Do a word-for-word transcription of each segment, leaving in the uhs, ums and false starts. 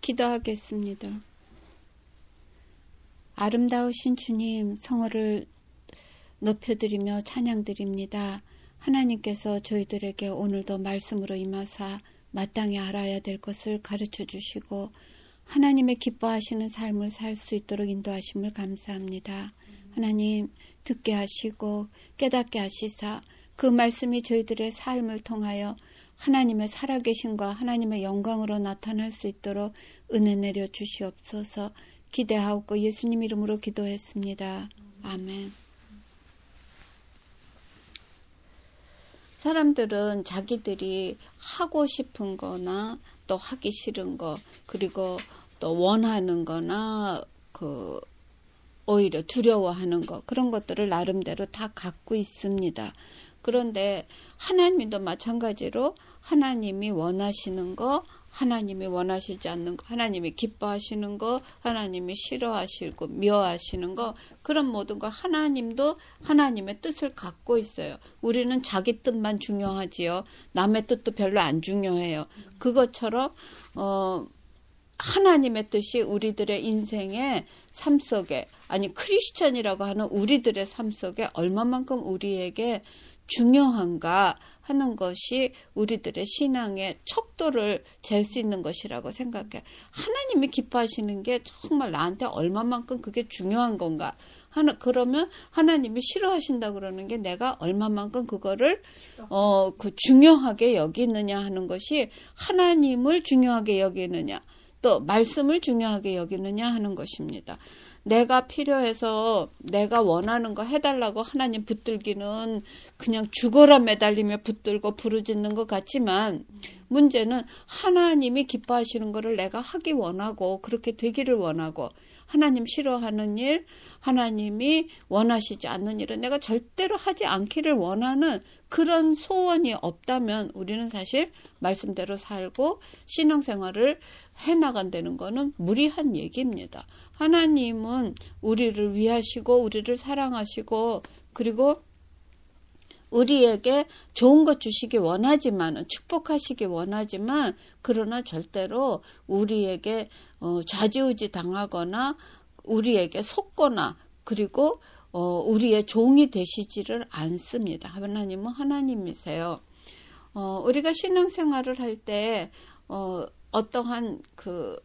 기도하겠습니다. 아름다우신 주님, 성호를 높여드리며 찬양드립니다. 하나님께서 저희들에게 오늘도 말씀으로 임하사 마땅히 알아야 될 것을 가르쳐 주시고 하나님의 기뻐하시는 삶을 살 수 있도록 인도하심을 감사합니다. 하나님, 듣게 하시고 깨닫게 하시사 그 말씀이 저희들의 삶을 통하여 하나님의 살아계심과 하나님의 영광으로 나타날 수 있도록 은혜 내려 주시옵소서. 기대하옵고 예수님 이름으로 기도했습니다. 아멘. 사람들은 자기들이 하고 싶은 거나 또 하기 싫은 거, 그리고 또 원하는 거나 그 오히려 두려워하는 거, 그런 것들을 나름대로 다 갖고 있습니다. 그런데 하나님도 마찬가지로 하나님이 원하시는 거, 하나님이 원하시지 않는 거, 하나님이 기뻐하시는 거, 하나님이 싫어하시고 미워하시는 거, 그런 모든 걸 하나님도 하나님의 뜻을 갖고 있어요. 우리는 자기 뜻만 중요하지요. 남의 뜻도 별로 안 중요해요. 그것처럼 어, 하나님의 뜻이 우리들의 인생의 삶 속에, 아니 크리스천이라고 하는 우리들의 삶 속에 얼마만큼 우리에게 중요한가 하는 것이 우리들의 신앙의 척도를 잴 수 있는 것이라고 생각해. 하나님이 기뻐하시는 게 정말 나한테 얼마만큼 그게 중요한 건가. 하나, 그러면 하나님이 싫어하신다 그러는 게 내가 얼마만큼 그거를 어, 그 중요하게 여기느냐 하는 것이, 하나님을 중요하게 여기느냐, 또 말씀을 중요하게 여기느냐 하는 것입니다. 내가 필요해서 내가 원하는 거 해달라고 하나님 붙들기는 그냥 죽어라 매달리며 붙들고 부르짖는 것 같지만, 문제는 하나님이 기뻐하시는 거를 내가 하기 원하고 그렇게 되기를 원하고, 하나님 싫어하는 일, 하나님이 원하시지 않는 일은 내가 절대로 하지 않기를 원하는 그런 소원이 없다면 우리는 사실 말씀대로 살고 신앙생활을 해나간다는 거는 무리한 얘기입니다. 하나님은 우리를 위하시고 우리를 사랑하시고 그리고 우리에게 좋은 것 주시기 원하지만, 축복하시기 원하지만, 그러나 절대로 우리에게 어, 좌지우지 당하거나 우리에게 속거나 그리고 어, 우리의 종이 되시지를 않습니다. 하나님은 하나님이세요. 어, 우리가 신앙생활을 할 때 어, 어떠한 그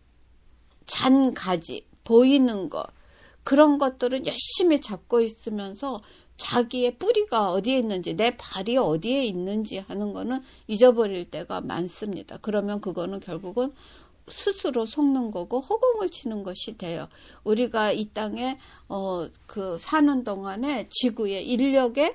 잔가지, 보이는 것, 그런 것들은 열심히 잡고 있으면서 자기의 뿌리가 어디에 있는지, 내 발이 어디에 있는지 하는 거는 잊어버릴 때가 많습니다. 그러면 그거는 결국은 스스로 속는 거고 허공을 치는 것이 돼요. 우리가 이 땅에 어, 그 사는 동안에 지구의 인력에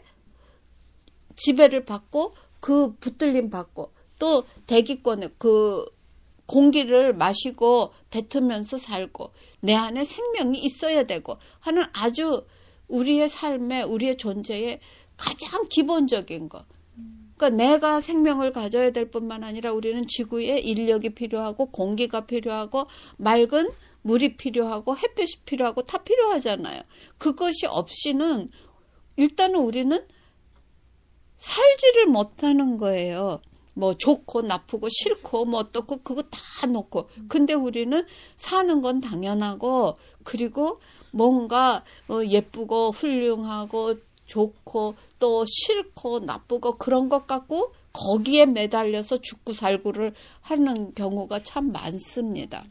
지배를 받고 그 붙들림 받고 또 대기권에 그 공기를 마시고 뱉으면서 살고 내 안에 생명이 있어야 되고 하는 아주 우리의 삶에, 우리의 존재에 가장 기본적인 것. 그러니까 내가 생명을 가져야 될 뿐만 아니라 우리는 지구에 인력이 필요하고 공기가 필요하고 맑은 물이 필요하고 햇볕이 필요하고 다 필요하잖아요. 그것이 없이는 일단은 우리는 살지를 못하는 거예요. 뭐 좋고 나쁘고 싫고 뭐 어떻고 그거 다 놓고. 근데 우리는 사는 건 당연하고 그리고 뭔가 예쁘고 훌륭하고 좋고 또 싫고 나쁘고 그런 것 갖고 거기에 매달려서 죽고 살고를 하는 경우가 참 많습니다.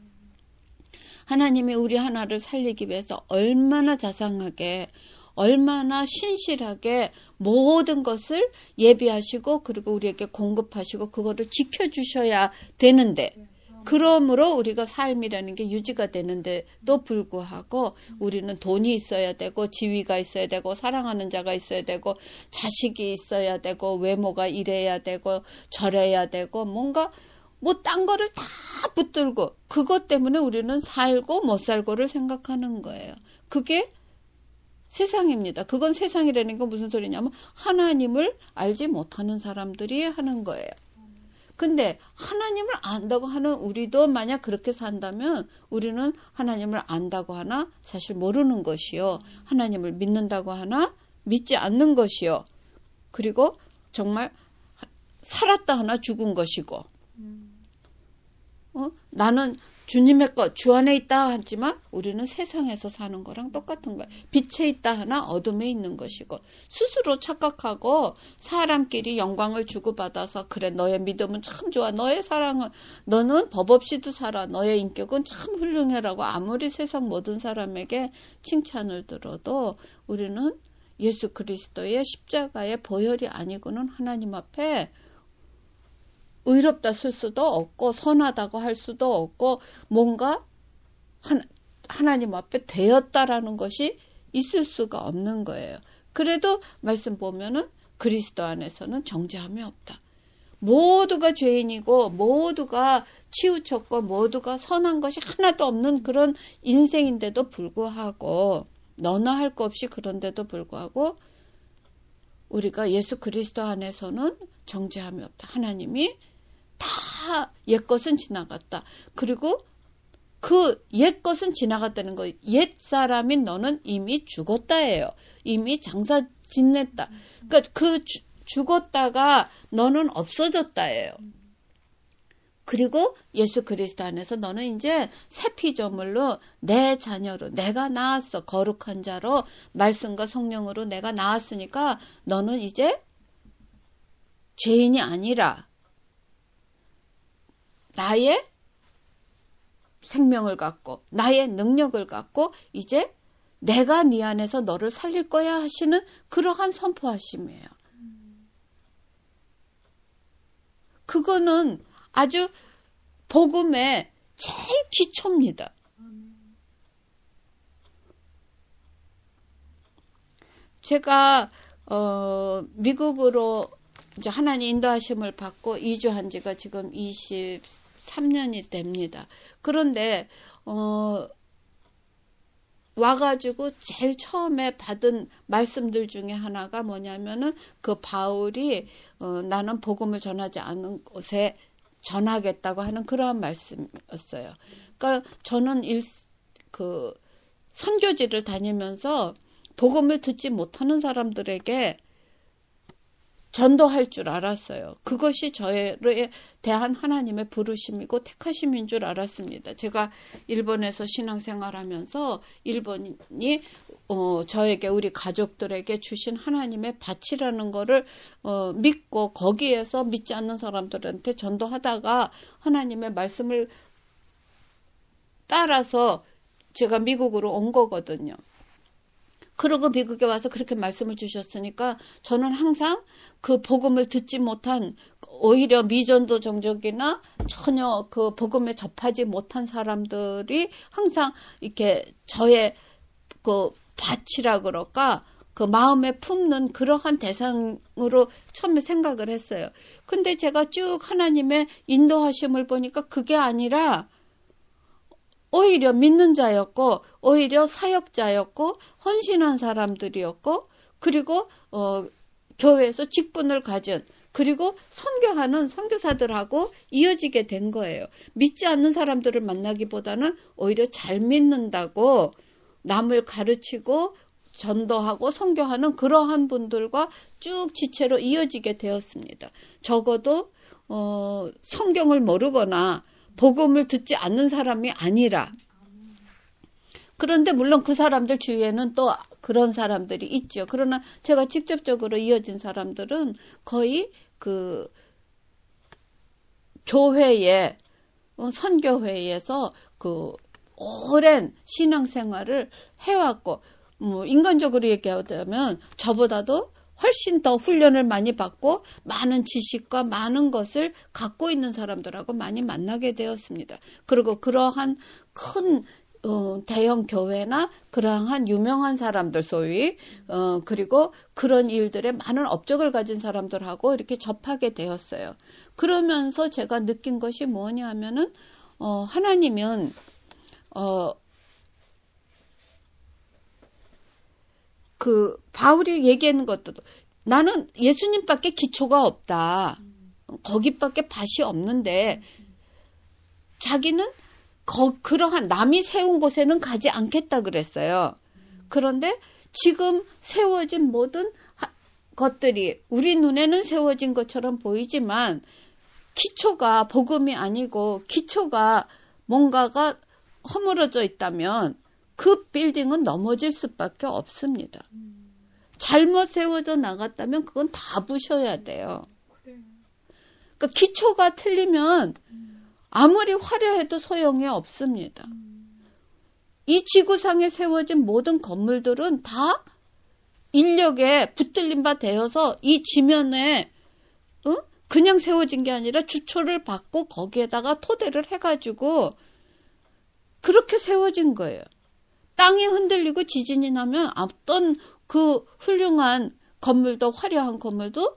하나님이 우리 하나를 살리기 위해서 얼마나 자상하게 얼마나 신실하게 모든 것을 예비하시고 그리고 우리에게 공급하시고 그거를 지켜주셔야 되는데, 그러므로 우리가 삶이라는 게 유지가 되는데도 불구하고 우리는 돈이 있어야 되고 지위가 있어야 되고 사랑하는 자가 있어야 되고 자식이 있어야 되고 외모가 이래야 되고 저래야 되고 뭔가 뭐 딴 거를 다 붙들고 그것 때문에 우리는 살고 못 살고를 생각하는 거예요. 그게 세상입니다. 그건 세상이라는 건 무슨 소리냐면 하나님을 알지 못하는 사람들이 하는 거예요. 근데 하나님을 안다고 하는 우리도 만약 그렇게 산다면 우리는 하나님을 안다고 하나 사실 모르는 것이요. 하나님을 믿는다고 하나 믿지 않는 것이요. 그리고 정말 살았다 하나 죽은 것이고 어? 나는 주님의 것, 주 안에 있다 하지만 우리는 세상에서 사는 거랑 똑같은 거예요. 빛에 있다 하나 어둠에 있는 것이고, 스스로 착각하고 사람끼리 영광을 주고받아서 그래 너의 믿음은 참 좋아, 너의 사랑은, 너는 법 없이도 살아, 너의 인격은 참 훌륭해라고 아무리 세상 모든 사람에게 칭찬을 들어도 우리는 예수 그리스도의 십자가의 보혈이 아니고는 하나님 앞에 의롭다 쓸 수도 없고 선하다고 할 수도 없고 뭔가 하나, 하나님 앞에 되었다라는 것이 있을 수가 없는 거예요. 그래도 말씀 보면은 그리스도 안에서는 정죄함이 없다. 모두가 죄인이고 모두가 치우쳤고 모두가 선한 것이 하나도 없는 그런 인생인데도 불구하고, 너나 할 거 없이 그런데도 불구하고 우리가 예수 그리스도 안에서는 정죄함이 없다. 하나님이 다 옛것은 지나갔다. 그리고 그 옛것은 지나갔다는 거, 옛 사람인 너는 이미 죽었다예요. 이미 장사 짓냈다. 그러니까 그 주, 죽었다가 너는 없어졌다예요. 그리고 예수 그리스도 안에서 너는 이제 새 피조물로 내 자녀로 내가 나았어. 거룩한 자로 말씀과 성령으로 내가 나았으니까 너는 이제 죄인이 아니라 나의 생명을 갖고 나의 능력을 갖고 이제 내가 네 안에서 너를 살릴 거야 하시는 그러한 선포하심이에요. 그거는 아주 복음의 제일 기초입니다. 제가 어, 미국으로 이제 하나님 인도하심을 받고 이주한 지가 지금 이십삼 년이 됩니다. 그런데 어, 와가지고 제일 처음에 받은 말씀들 중에 하나가 뭐냐면은 그 바울이 어, 나는 복음을 전하지 않은 곳에 전하겠다고 하는 그러한 말씀이었어요. 그러니까 저는 일, 그 선교지를 다니면서 복음을 듣지 못하는 사람들에게 전도할 줄 알았어요. 그것이 저에 대한 하나님의 부르심이고 택하심인 줄 알았습니다. 제가 일본에서 신앙생활하면서 일본이 어, 저에게 우리 가족들에게 주신 하나님의 밭이라는 거를 어, 믿고 거기에서 믿지 않는 사람들한테 전도하다가 하나님의 말씀을 따라서 제가 미국으로 온 거거든요. 그러고 미국에 와서 그렇게 말씀을 주셨으니까 저는 항상 그 복음을 듣지 못한, 오히려 미전도 종족이나 전혀 그 복음에 접하지 못한 사람들이 항상 이렇게 저의 그 밭이라 그럴까, 그 마음에 품는 그러한 대상으로 처음에 생각을 했어요. 근데 제가 쭉 하나님의 인도하심을 보니까 그게 아니라 오히려 믿는 자였고, 오히려 사역자였고, 헌신한 사람들이었고, 그리고 어, 교회에서 직분을 가진, 그리고 선교하는 선교사들하고 이어지게 된 거예요. 믿지 않는 사람들을 만나기보다는 오히려 잘 믿는다고 남을 가르치고 전도하고 선교하는 그러한 분들과 쭉 지체로 이어지게 되었습니다. 적어도 어, 성경을 모르거나 복음을 듣지 않는 사람이 아니라. 그런데 물론 그 사람들 주위에는 또 그런 사람들이 있죠. 그러나 제가 직접적으로 이어진 사람들은 거의 그 교회에, 선교회에서 그 오랜 신앙생활을 해왔고, 뭐 인간적으로 얘기하자면 저보다도 훨씬 더 훈련을 많이 받고 많은 지식과 많은 것을 갖고 있는 사람들하고 많이 만나게 되었습니다. 그리고 그러한 큰 어, 대형 교회나 그러한 유명한 사람들 소위 어, 그리고 그런 일들에 많은 업적을 가진 사람들하고 이렇게 접하게 되었어요. 그러면서 제가 느낀 것이 뭐냐 하면은 어, 하나님은 어, 그 바울이 얘기하는 것도 나는 예수님밖에 기초가 없다. 거기밖에 밭이 없는데 자기는 거, 그러한 남이 세운 곳에는 가지 않겠다 그랬어요. 그런데 지금 세워진 모든 하, 것들이 우리 눈에는 세워진 것처럼 보이지만 기초가 복음이 아니고 기초가 뭔가가 허물어져 있다면 그 빌딩은 넘어질 수밖에 없습니다. 잘못 세워져 나갔다면 그건 다 부셔야 돼요. 그러니까 기초가 틀리면 아무리 화려해도 소용이 없습니다. 이 지구상에 세워진 모든 건물들은 다 인력에 붙들린 바 되어서 이 지면에 어? 그냥 세워진 게 아니라 주초를 받고 거기에다가 토대를 해가지고 그렇게 세워진 거예요. 땅이 흔들리고 지진이 나면 어떤 그 훌륭한 건물도 화려한 건물도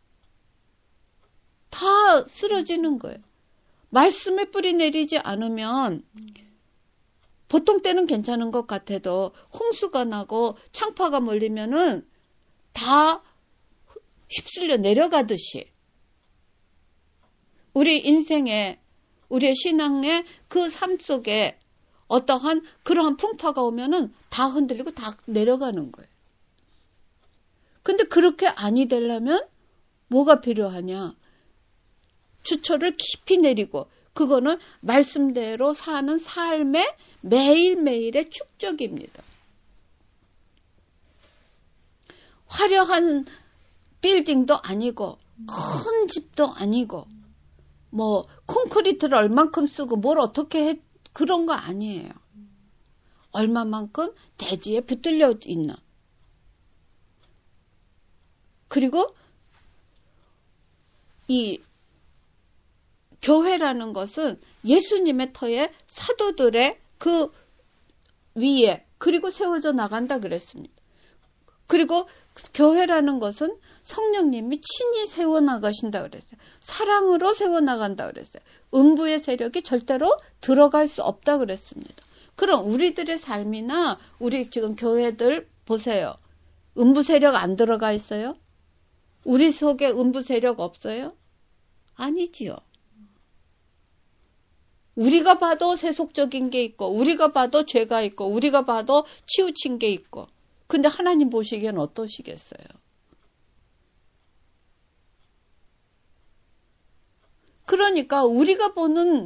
다 쓰러지는 거예요. 말씀에 뿌리 내리지 않으면 보통 때는 괜찮은 것 같아도 홍수가 나고 창파가 몰리면은 다 휩쓸려 내려가듯이 우리 인생에 우리의 신앙의 그 삶 속에 어떠한 그러한 풍파가 오면은 다 흔들리고 다 내려가는 거예요. 근데 그렇게 아니 되려면 뭐가 필요하냐? 주초를 깊이 내리고 그거는 말씀대로 사는 삶의 매일매일의 축적입니다. 화려한 빌딩도 아니고 큰 집도 아니고 뭐 콘크리트를 얼만큼 쓰고 뭘 어떻게 해 그런 거 아니에요. 얼마만큼 대지에 붙들려 있나. 그리고 이 교회라는 것은 예수님의 터에 사도들의 그 위에 그리고 세워져 나간다 그랬습니다. 그리고 교회라는 것은 성령님이 친히 세워나가신다 그랬어요. 사랑으로 세워나간다 그랬어요. 음부의 세력이 절대로 들어갈 수 없다 그랬습니다. 그럼 우리들의 삶이나 우리 지금 교회들 보세요. 음부 세력 안 들어가 있어요? 우리 속에 음부 세력 없어요? 아니지요. 우리가 봐도 세속적인 게 있고 우리가 봐도 죄가 있고 우리가 봐도 치우친 게 있고 근데 하나님 보시기엔 어떠시겠어요? 그러니까 우리가 보는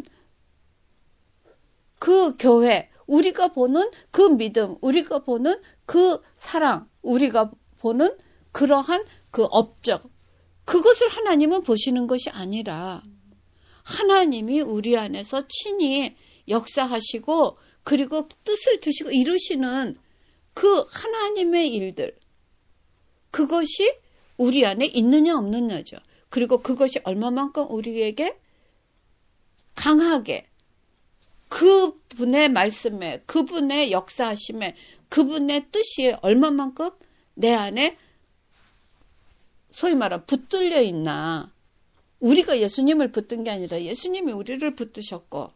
그 교회, 우리가 보는 그 믿음, 우리가 보는 그 사랑, 우리가 보는 그러한 그 업적, 그것을 하나님은 보시는 것이 아니라 하나님이 우리 안에서 친히 역사하시고 그리고 뜻을 두시고 이루시는 그 하나님의 일들, 그것이 우리 안에 있느냐 없느냐죠. 그리고 그것이 얼마만큼 우리에게 강하게 그분의 말씀에, 그분의 역사하심에, 그분의 뜻이 얼마만큼 내 안에 소위 말하면 붙들려 있나. 우리가 예수님을 붙든 게 아니라 예수님이 우리를 붙드셨고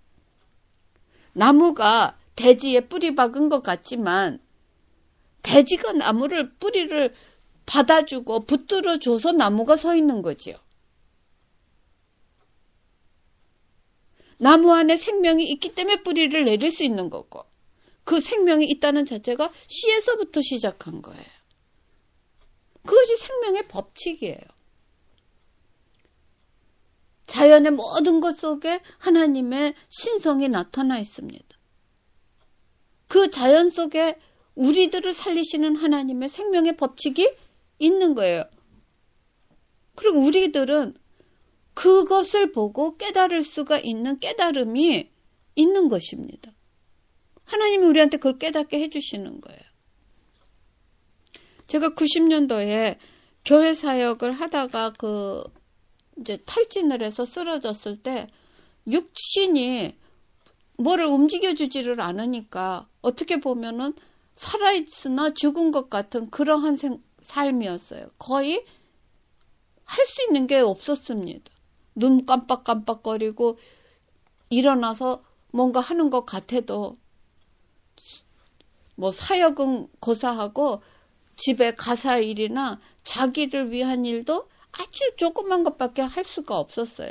나무가 대지에 뿌리 박은 것 같지만 대지가 나무를 뿌리를 받아주고 붙들어줘서 나무가 서 있는 거지요. 나무 안에 생명이 있기 때문에 뿌리를 내릴 수 있는 거고 그 생명이 있다는 자체가 씨에서부터 시작한 거예요. 그것이 생명의 법칙이에요. 자연의 모든 것 속에 하나님의 신성이 나타나 있습니다. 그 자연 속에 우리들을 살리시는 하나님의 생명의 법칙이 있는 거예요. 그리고 우리들은 그것을 보고 깨달을 수가 있는 깨달음이 있는 것입니다. 하나님이 우리한테 그걸 깨닫게 해주시는 거예요. 제가 구십 년도에 교회 사역을 하다가 그 이제 탈진을 해서 쓰러졌을 때 육신이 뭐를 움직여주지를 않으니까 어떻게 보면은 살아있으나 죽은 것 같은 그러한 생, 삶이었어요. 거의 할 수 있는 게 없었습니다. 눈 깜빡깜빡거리고 일어나서 뭔가 하는 것 같아도 뭐 사역은 고사하고 집에 가사 일이나 자기를 위한 일도 아주 조그만 것밖에 할 수가 없었어요.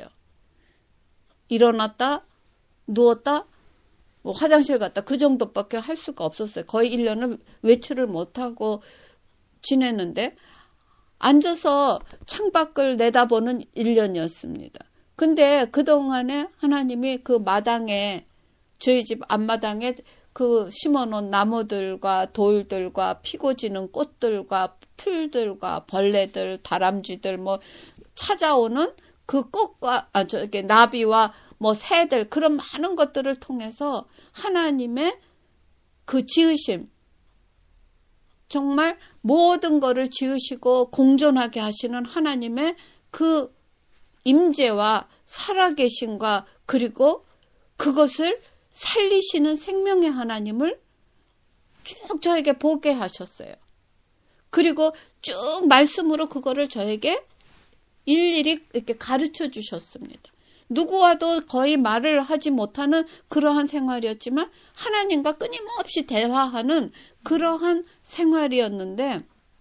일어났다, 누웠다, 뭐 화장실 갔다 그 정도밖에 할 수가 없었어요. 거의 일 년을 외출을 못하고 지냈는데 앉아서 창밖을 내다보는 일 년이었습니다. 근데 그동안에 하나님이 그 마당에 저희 집 앞마당에 그 심어놓은 나무들과 돌들과 피고 지는 꽃들과 풀들과 벌레들, 다람쥐들 뭐 찾아오는 그 꽃과 아 저기 나비와 뭐 새들 그런 많은 것들을 통해서 하나님의 그 지으심 정말 모든 것을 지으시고 공존하게 하시는 하나님의 그 임재와 살아계심과 그리고 그것을 살리시는 생명의 하나님을 쭉 저에게 보게 하셨어요. 그리고 쭉 말씀으로 그거를 저에게 일일이 이렇게 가르쳐 주셨습니다. 누구와도 거의 말을 하지 못하는 그러한 생활이었지만 하나님과 끊임없이 대화하는 그러한 생활이었는데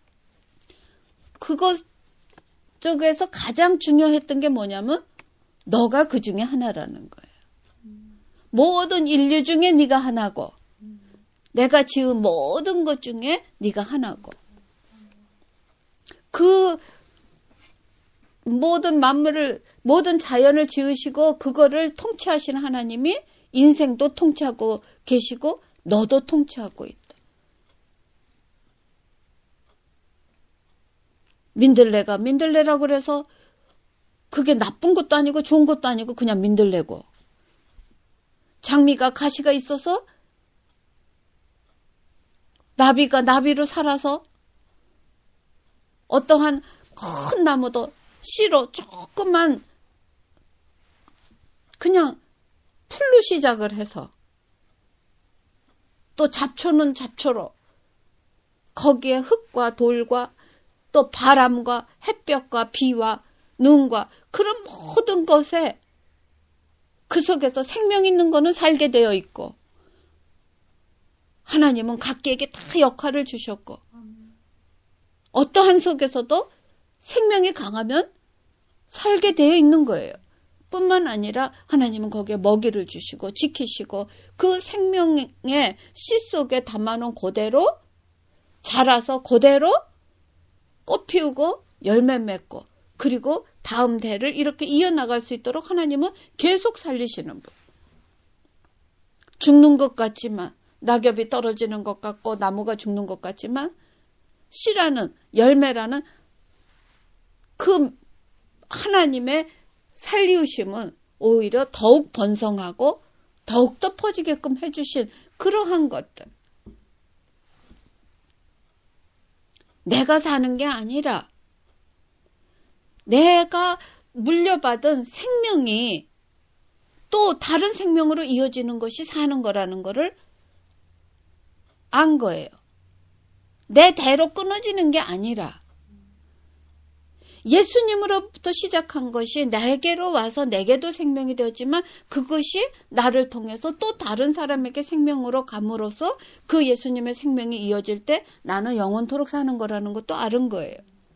그것 쪽에서 가장 중요했던 게 뭐냐면 너가 그 중에 하나라는 거예요. 모든 인류 중에 네가 하나고 내가 지은 모든 것 중에 네가 하나고 그 모든 만물을 모든 자연을 지으시고 그거를 통치하시는 하나님이 인생도 통치하고 계시고 너도 통치하고 있다. 민들레가 민들레라고 그래서 그게 나쁜 것도 아니고 좋은 것도 아니고 그냥 민들레고 장미가 가시가 있어서 나비가 나비로 살아서 어떠한 큰 나무도 씨로 조금만 그냥 풀로 시작을 해서 또 잡초는 잡초로 거기에 흙과 돌과 또 바람과 햇볕과 비와 눈과 그런 모든 것에 그 속에서 생명 있는 거는 살게 되어 있고 하나님은 각기에게 다 역할을 주셨고 어떠한 속에서도 생명이 강하면 살게 되어 있는 거예요. 뿐만 아니라 하나님은 거기에 먹이를 주시고 지키시고 그 생명의 씨 속에 담아놓은 그대로 자라서 그대로 꽃 피우고 열매 맺고 그리고 다음 대를 이렇게 이어나갈 수 있도록 하나님은 계속 살리시는 분. 죽는 것 같지만 낙엽이 떨어지는 것 같고 나무가 죽는 것 같지만 씨라는 열매라는 그 하나님의 살리우심은 오히려 더욱 번성하고 더욱더 퍼지게끔 해주신 그러한 것들. 내가 사는 게 아니라 내가 물려받은 생명이 또 다른 생명으로 이어지는 것이 사는 거라는 거를 안 거예요. 내 대로 끊어지는 게 아니라 예수님으로부터 시작한 것이 나에게로 와서 내게도 생명이 되었지만 그것이 나를 통해서 또 다른 사람에게 생명으로 감으로써 그 예수님의 생명이 이어질 때 나는 영원토록 사는 거라는 것도 아는 거예요.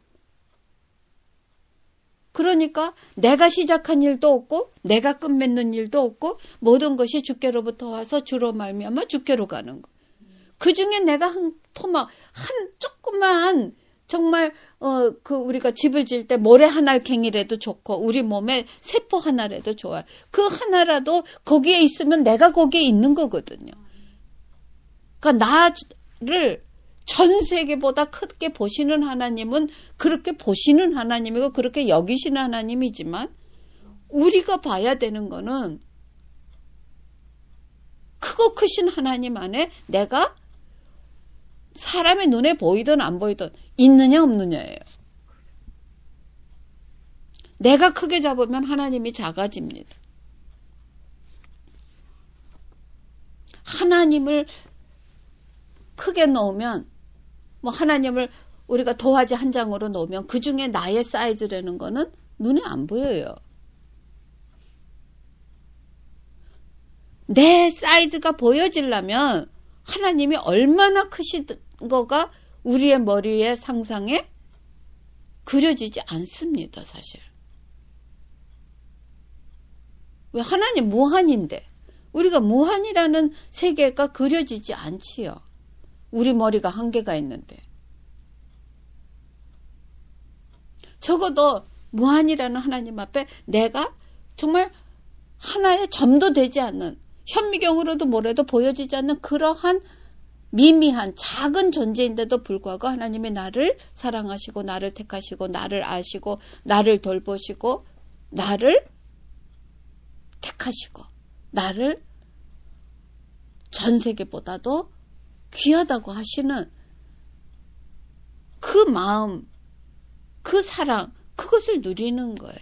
그러니까 내가 시작한 일도 없고 내가 끝맺는 일도 없고 모든 것이 주께로부터 와서 주로 말미암아 주께로 가는 거. 그 중에 내가 한 토막 한 조그만 정말 어 그 우리가 집을 지을 때 모래 하나갱이라도 좋고 우리 몸에 세포 하나라도 좋아요. 그 하나라도 거기에 있으면 내가 거기에 있는 거거든요. 그러니까 나를 전 세계보다 크게 보시는 하나님은 그렇게 보시는 하나님이고 그렇게 여기시는 하나님이지만 우리가 봐야 되는 거는 크고 크신 하나님 안에 내가 사람의 눈에 보이든 안 보이든 있느냐 없느냐예요. 내가 크게 잡으면 하나님이 작아집니다. 하나님을 크게 놓으면 뭐 하나님을 우리가 도화지 한 장으로 놓으면 그 중에 나의 사이즈라는 거는 눈에 안 보여요. 내 사이즈가 보여지려면 하나님이 얼마나 크신 거가 우리의 머리에 상상에 그려지지 않습니다, 사실. 왜 하나님 무한인데 우리가 무한이라는 세계가 그려지지 않지요. 우리 머리가 한계가 있는데. 적어도 무한이라는 하나님 앞에 내가 정말 하나의 점도 되지 않는 현미경으로도 뭐래도 보여지지 않는 그러한 미미한 작은 존재인데도 불구하고 하나님이 나를 사랑하시고 나를 택하시고 나를 아시고 나를 돌보시고 나를 택하시고 나를 전 세계보다도 귀하다고 하시는 그 마음, 그 사랑, 그것을 누리는 거예요.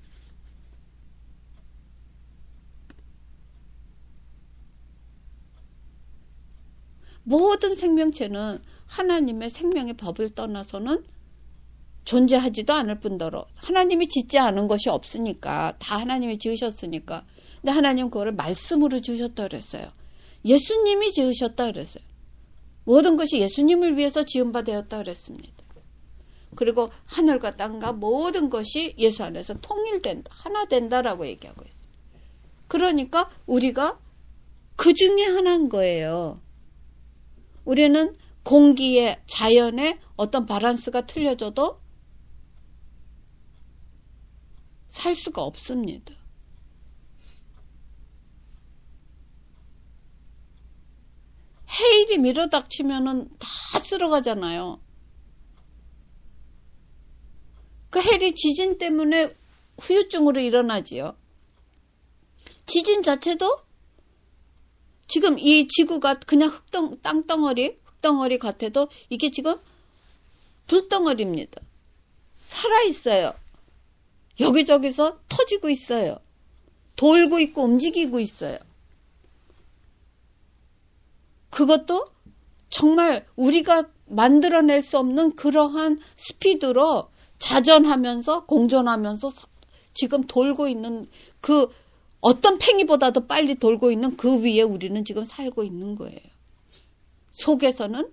모든 생명체는 하나님의 생명의 법을 떠나서는 존재하지도 않을 뿐더러 하나님이 짓지 않은 것이 없으니까 다 하나님이 지으셨으니까. 근데 하나님 그거를 말씀으로 지으셨다 그랬어요. 예수님이 지으셨다 그랬어요. 모든 것이 예수님을 위해서 지은 바 되었다 그랬습니다. 그리고 하늘과 땅과 모든 것이 예수 안에서 통일된다. 하나 된다라고 얘기하고 있어요. 그러니까 우리가 그 중에 하나인 거예요. 우리는 공기에 자연에 어떤 밸런스가 틀려져도 살 수가 없습니다. 해일이 밀어닥치면은 다 쓸어가잖아요. 그 해일이 지진 때문에 후유증으로 일어나지요. 지진 자체도 지금 이 지구가 그냥 흙덩, 땅덩어리, 흙덩어리 같아도 이게 지금 불덩어리입니다. 살아있어요. 여기저기서 터지고 있어요. 돌고 있고 움직이고 있어요. 그것도 정말 우리가 만들어낼 수 없는 그러한 스피드로 자전하면서 공존하면서 지금 돌고 있는 그 어떤 팽이보다도 빨리 돌고 있는 그 위에 우리는 지금 살고 있는 거예요. 속에서는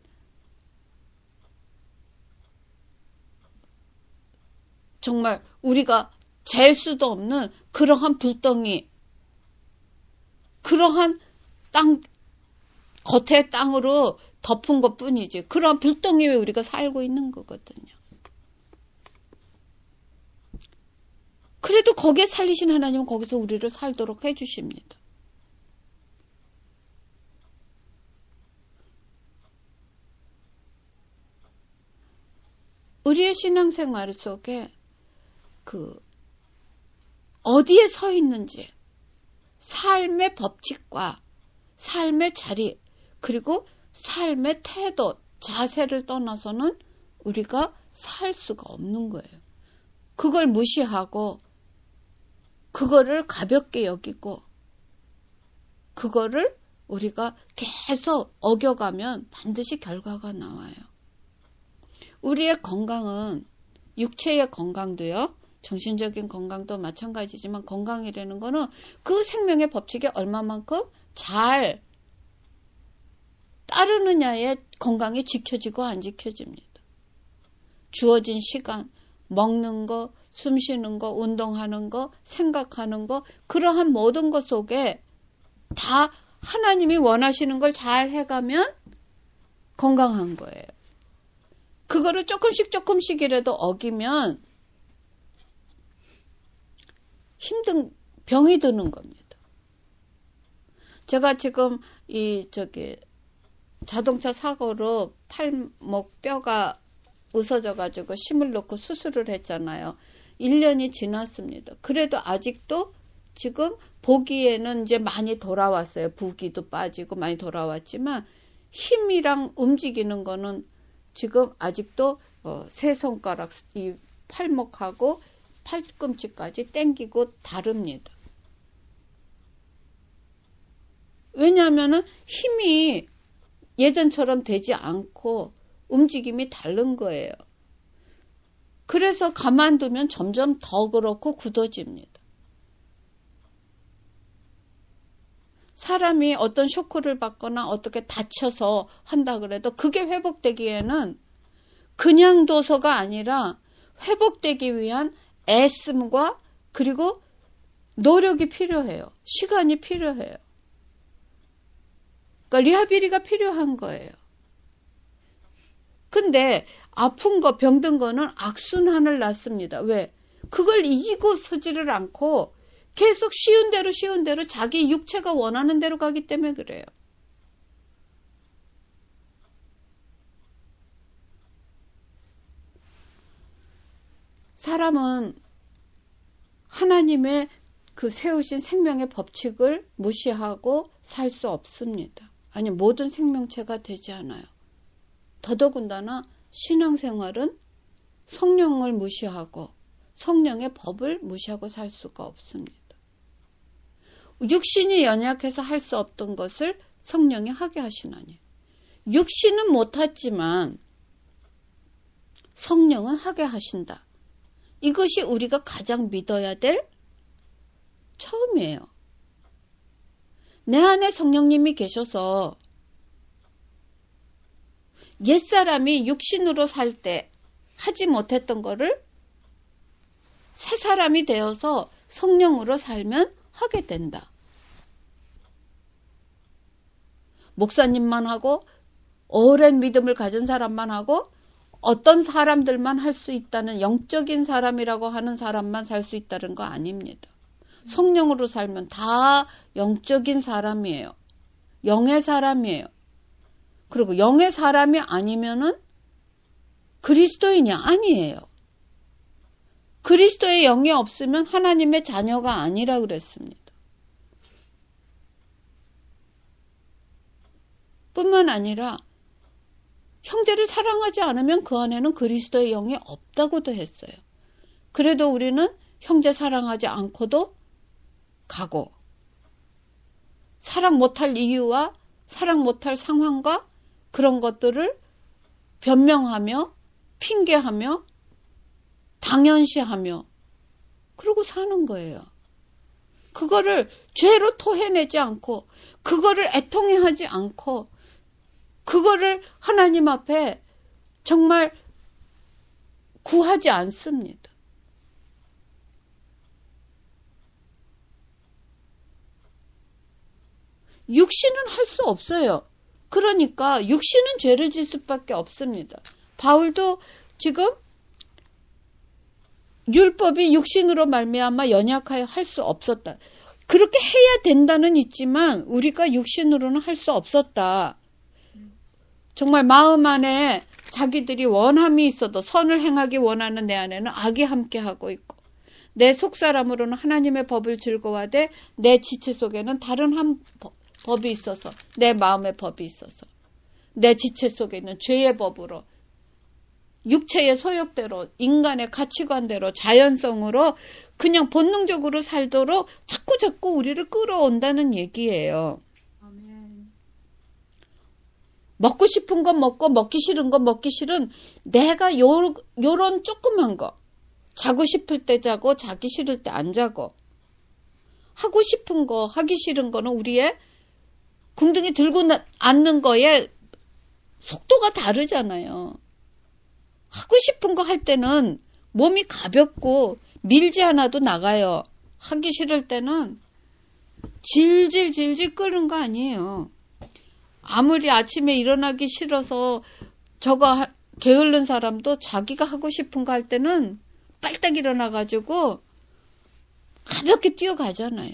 정말 우리가 잴 수도 없는 그러한 불덩이, 그러한 땅, 겉에 땅으로 덮은 것 뿐이지. 그러한 불덩이 위에 우리가 살고 있는 거거든요. 그래도 거기에 살리신 하나님은 거기서 우리를 살도록 해주십니다. 우리의 신앙생활 속에 그 어디에 서 있는지, 삶의 법칙과 삶의 자리, 그리고 삶의 태도, 자세를 떠나서는 우리가 살 수가 없는 거예요. 그걸 무시하고 그거를 가볍게 여기고 그거를 우리가 계속 어겨가면 반드시 결과가 나와요. 우리의 건강은 육체의 건강도요. 정신적인 건강도 마찬가지지만 건강이라는 거는 그 생명의 법칙에 얼마만큼 잘 따르느냐에 건강이 지켜지고 안 지켜집니다. 주어진 시간, 먹는 거, 숨 쉬는 거, 운동하는 거, 생각하는 거, 그러한 모든 것 속에 다 하나님이 원하시는 걸 잘 해가면 건강한 거예요. 그거를 조금씩 조금씩이라도 어기면 힘든 병이 드는 겁니다. 제가 지금 이 저기 자동차 사고로 팔목 뼈가 으서져가지고 심을 넣고 수술을 했잖아요. 일 년이 지났습니다. 그래도 아직도 지금 보기에는 이제 많이 돌아왔어요. 부기도 빠지고 많이 돌아왔지만 힘이랑 움직이는 거는 지금 아직도 어, 세 손가락 이 팔목하고 팔꿈치까지 땡기고 다릅니다. 왜냐하면은 힘이 예전처럼 되지 않고 움직임이 다른 거예요. 그래서 가만두면 점점 더 그렇고 굳어집니다. 사람이 어떤 쇼크를 받거나 어떻게 다쳐서 한다 그래도 그게 회복되기에는 그냥 둬서가 아니라 회복되기 위한 애씀과 그리고 노력이 필요해요. 시간이 필요해요. 그러니까 리하비리가 필요한 거예요. 근데 아픈 거, 병든 거는 악순환을 낳습니다. 왜? 그걸 이기고 서지를 않고 계속 쉬운 대로 쉬운 대로 자기 육체가 원하는 대로 가기 때문에 그래요. 사람은 하나님의 그 세우신 생명의 법칙을 무시하고 살 수 없습니다. 아니, 모든 생명체가 되지 않아요. 더더군다나 신앙생활은 성령을 무시하고 성령의 법을 무시하고 살 수가 없습니다. 육신이 연약해서 할 수 없던 것을 성령이 하게 하시나니. 육신은 못하지만 성령은 하게 하신다. 이것이 우리가 가장 믿어야 될 처음이에요. 내 안에 성령님이 계셔서 옛사람이 육신으로 살 때 하지 못했던 거를 새 사람이 되어서 성령으로 살면 하게 된다. 목사님만 하고 오랜 믿음을 가진 사람만 하고 어떤 사람들만 할 수 있다는 영적인 사람이라고 하는 사람만 살 수 있다는 거 아닙니다. 성령으로 살면 다 영적인 사람이에요. 영의 사람이에요. 그리고 영의 사람이 아니면은 그리스도인이 아니에요. 그리스도의 영이 없으면 하나님의 자녀가 아니라 그랬습니다. 뿐만 아니라 형제를 사랑하지 않으면 그 안에는 그리스도의 영이 없다고도 했어요. 그래도 우리는 형제 사랑하지 않고도 가고 사랑 못할 이유와 사랑 못할 상황과 그런 것들을 변명하며 핑계하며 당연시하며 그러고 사는 거예요. 그거를 죄로 토해내지 않고 그거를 애통해하지 않고 그거를 하나님 앞에 정말 구하지 않습니다. 육신은 할 수 없어요. 그러니까 육신은 죄를 질 수밖에 없습니다. 바울도 지금 율법이 육신으로 말미암아 연약하여 할 수 없었다. 그렇게 해야 된다는 있지만 우리가 육신으로는 할 수 없었다. 정말 마음 안에 자기들이 원함이 있어도 선을 행하기 원하는 내 안에는 악이 함께하고 있고 내 속사람으로는 하나님의 법을 즐거워하되 내 지체 속에는 다른 한 법이 있어서 내 마음의 법이 있어서 내 지체 속에 있는 죄의 법으로 육체의 소욕대로 인간의 가치관대로 자연성으로 그냥 본능적으로 살도록 자꾸 자꾸 우리를 끌어온다는 얘기예요. 아멘. 먹고 싶은 건 먹고 먹기 싫은 건 먹기 싫은 내가 요, 요런 조그만 거 자고 싶을 때 자고 자기 싫을 때 안 자고 하고 싶은 거 하기 싫은 거는 우리의 궁둥이 들고 앉는 거에 속도가 다르잖아요. 하고 싶은 거 할 때는 몸이 가볍고 밀지 않아도 나가요. 하기 싫을 때는 질질질질 끄는 거 아니에요. 아무리 아침에 일어나기 싫어서 저거 게으른 사람도 자기가 하고 싶은 거 할 때는 빨딱 일어나가지고 가볍게 뛰어가잖아요.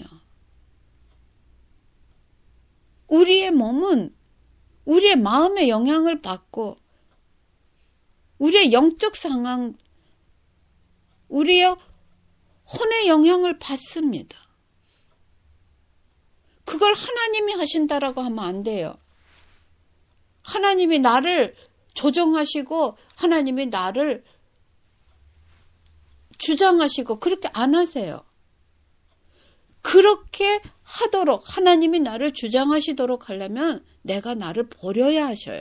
우리의 몸은 우리의 마음의 영향을 받고 우리의 영적 상황, 우리의 혼의 영향을 받습니다. 그걸 하나님이 하신다라고 하면 안 돼요. 하나님이 나를 조정하시고 하나님이 나를 주장하시고 그렇게 안 하세요. 그렇게 하도록 하나님이 나를 주장하시도록 하려면 내가 나를 버려야 하셔요.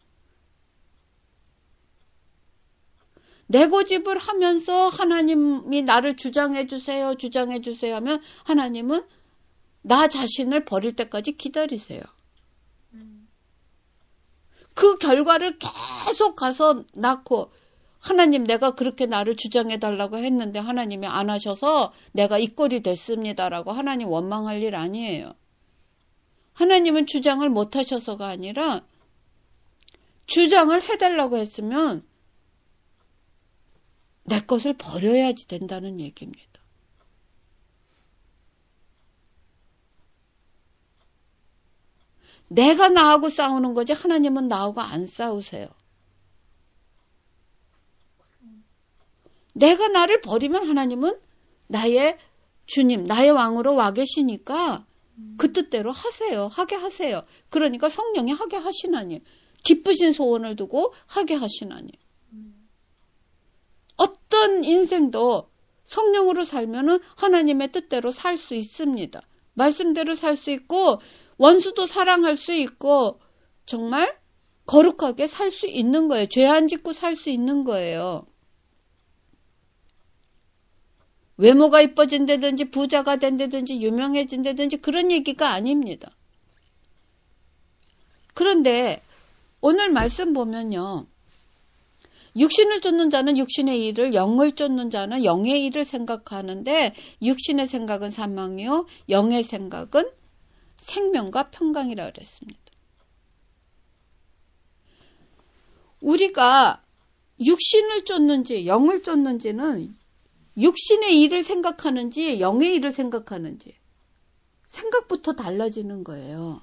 내 고집을 하면서 하나님이 나를 주장해 주세요, 주장해 주세요 하면 하나님은 나 자신을 버릴 때까지 기다리세요. 음. 그 결과를 계속 가서 낳고 하나님 내가 그렇게 나를 주장해 달라고 했는데 하나님이 안 하셔서 내가 이 꼴이 됐습니다라고 하나님 원망할 일 아니에요. 하나님은 주장을 못 하셔서가 아니라 주장을 해달라고 했으면 내 것을 버려야지 된다는 얘기입니다. 내가 나하고 싸우는 거지 하나님은 나하고 안 싸우세요. 내가 나를 버리면 하나님은 나의 주님, 나의 왕으로 와 계시니까 그 뜻대로 하세요. 하게 하세요. 그러니까 성령이 하게 하시나니. 기쁘신 소원을 두고 하게 하시나니. 어떤 인생도 성령으로 살면은 하나님의 뜻대로 살 수 있습니다. 말씀대로 살 수 있고 원수도 사랑할 수 있고 정말 거룩하게 살 수 있는 거예요. 죄 안 짓고 살 수 있는 거예요. 외모가 이뻐진다든지 부자가 된다든지 유명해진다든지 그런 얘기가 아닙니다. 그런데 오늘 말씀 보면요. 육신을 쫓는 자는 육신의 일을, 영을 쫓는 자는 영의 일을 생각하는데 육신의 생각은 사망이요. 영의 생각은 생명과 평강이라 그랬습니다. 우리가 육신을 쫓는지 영을 쫓는지는 육신의 일을 생각하는지 영의 일을 생각하는지 생각부터 달라지는 거예요.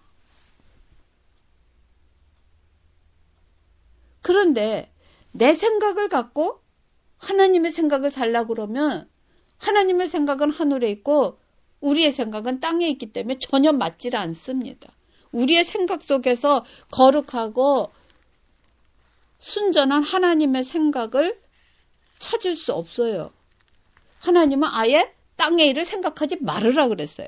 그런데 내 생각을 갖고 하나님의 생각을 살라고 그러면 하나님의 생각은 하늘에 있고 우리의 생각은 땅에 있기 때문에 전혀 맞질 않습니다. 우리의 생각 속에서 거룩하고 순전한 하나님의 생각을 찾을 수 없어요. 하나님은 아예 땅의 일을 생각하지 말으라 그랬어요.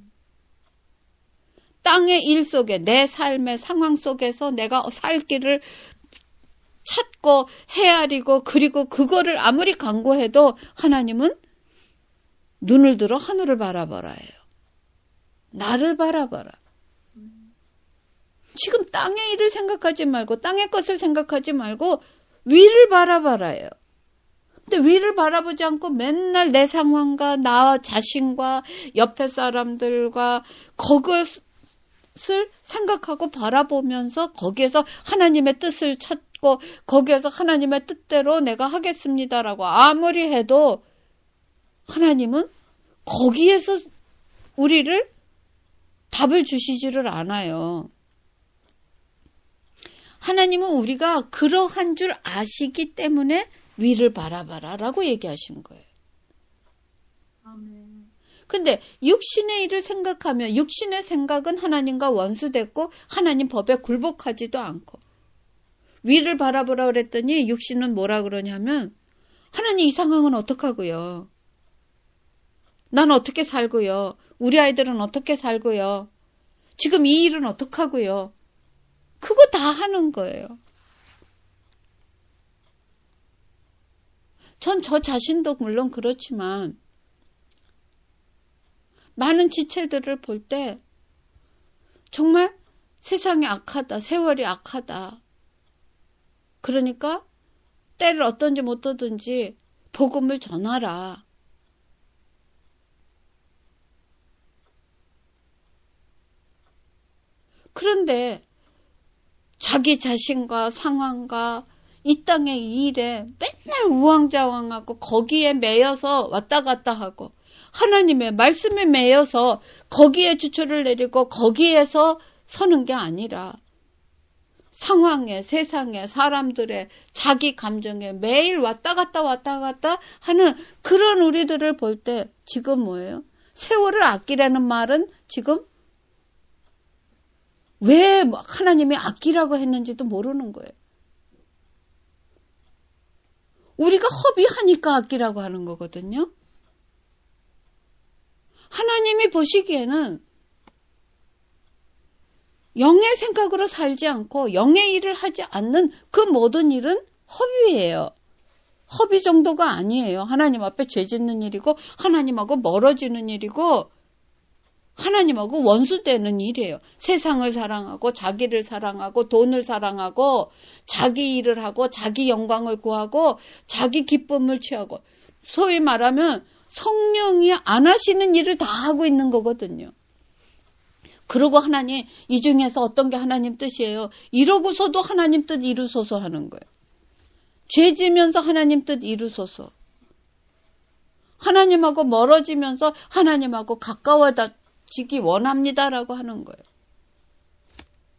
땅의 일 속에 내 삶의 상황 속에서 내가 살 길을 찾고 헤아리고 그리고 그거를 아무리 강구해도 하나님은 눈을 들어 하늘을 바라봐라 해요. 나를 바라봐라. 지금 땅의 일을 생각하지 말고 땅의 것을 생각하지 말고 위를 바라봐라 해요. 근데 위를 바라보지 않고 맨날 내 상황과 나 자신과 옆에 사람들과 그것을 생각하고 바라보면서 거기에서 하나님의 뜻을 찾고 거기에서 하나님의 뜻대로 내가 하겠습니다라고 아무리 해도 하나님은 거기에서 우리를 답을 주시지를 않아요. 하나님은 우리가 그러한 줄 아시기 때문에 위를 바라봐라 라고 얘기하신 거예요. 아멘. 근데 육신의 일을 생각하면 육신의 생각은 하나님과 원수됐고 하나님 법에 굴복하지도 않고 위를 바라보라 그랬더니 육신은 뭐라 그러냐면 하나님 이 상황은 어떡하고요? 난 어떻게 살고요? 우리 아이들은 어떻게 살고요? 지금 이 일은 어떡하고요? 그거 다 하는 거예요. 전 저 자신도 물론 그렇지만 많은 지체들을 볼 때 정말 세상이 악하다, 세월이 악하다. 그러니까 때를 어떤지 못 오든지 복음을 전하라. 그런데 자기 자신과 상황과 이 땅의 일에 맨날 우왕좌왕하고 거기에 매여서 왔다 갔다 하고 하나님의 말씀에 매여서 거기에 주초를 내리고 거기에서 서는 게 아니라 상황에 세상에 사람들의 자기 감정에 매일 왔다 갔다 왔다 갔다 하는 그런 우리들을 볼 때 지금 뭐예요? 세월을 아끼라는 말은 지금 왜 하나님이 아끼라고 했는지도 모르는 거예요. 우리가 허비하니까 아끼라고 하는 거거든요. 하나님이 보시기에는 영의 생각으로 살지 않고 영의 일을 하지 않는 그 모든 일은 허비예요. 허비 정도가 아니에요. 하나님 앞에 죄 짓는 일이고 하나님하고 멀어지는 일이고 하나님하고 원수되는 일이에요. 세상을 사랑하고 자기를 사랑하고 돈을 사랑하고 자기 일을 하고 자기 영광을 구하고 자기 기쁨을 취하고 소위 말하면 성령이 안 하시는 일을 다 하고 있는 거거든요. 그러고 하나님 이 중에서 어떤 게 하나님 뜻이에요. 이러고서도 하나님 뜻 이루소서 하는 거예요. 죄 지면서 하나님 뜻 이루소서. 하나님하고 멀어지면서 하나님하고 가까워지기 원합니다라고 하는 거예요.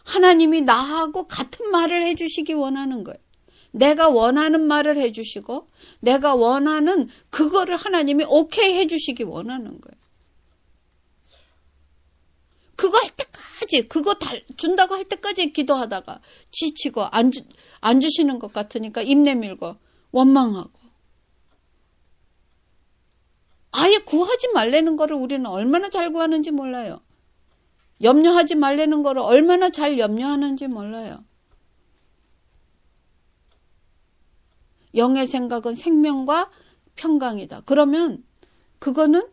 하나님이 나하고 같은 말을 해주시기 원하는 거예요. 내가 원하는 말을 해주시고 내가 원하는 그거를 하나님이 오케이 해주시기 원하는 거예요. 그거 할 때까지 그거 달, 준다고 할 때까지 기도하다가 지치고 안, 주, 안 주시는 것 같으니까 입 내밀고 원망하고 아예 구하지 말라는 거를 우리는 얼마나 잘 구하는지 몰라요. 염려하지 말라는 거를 얼마나 잘 염려하는지 몰라요. 영의 생각은 생명과 평강이다. 그러면 그거는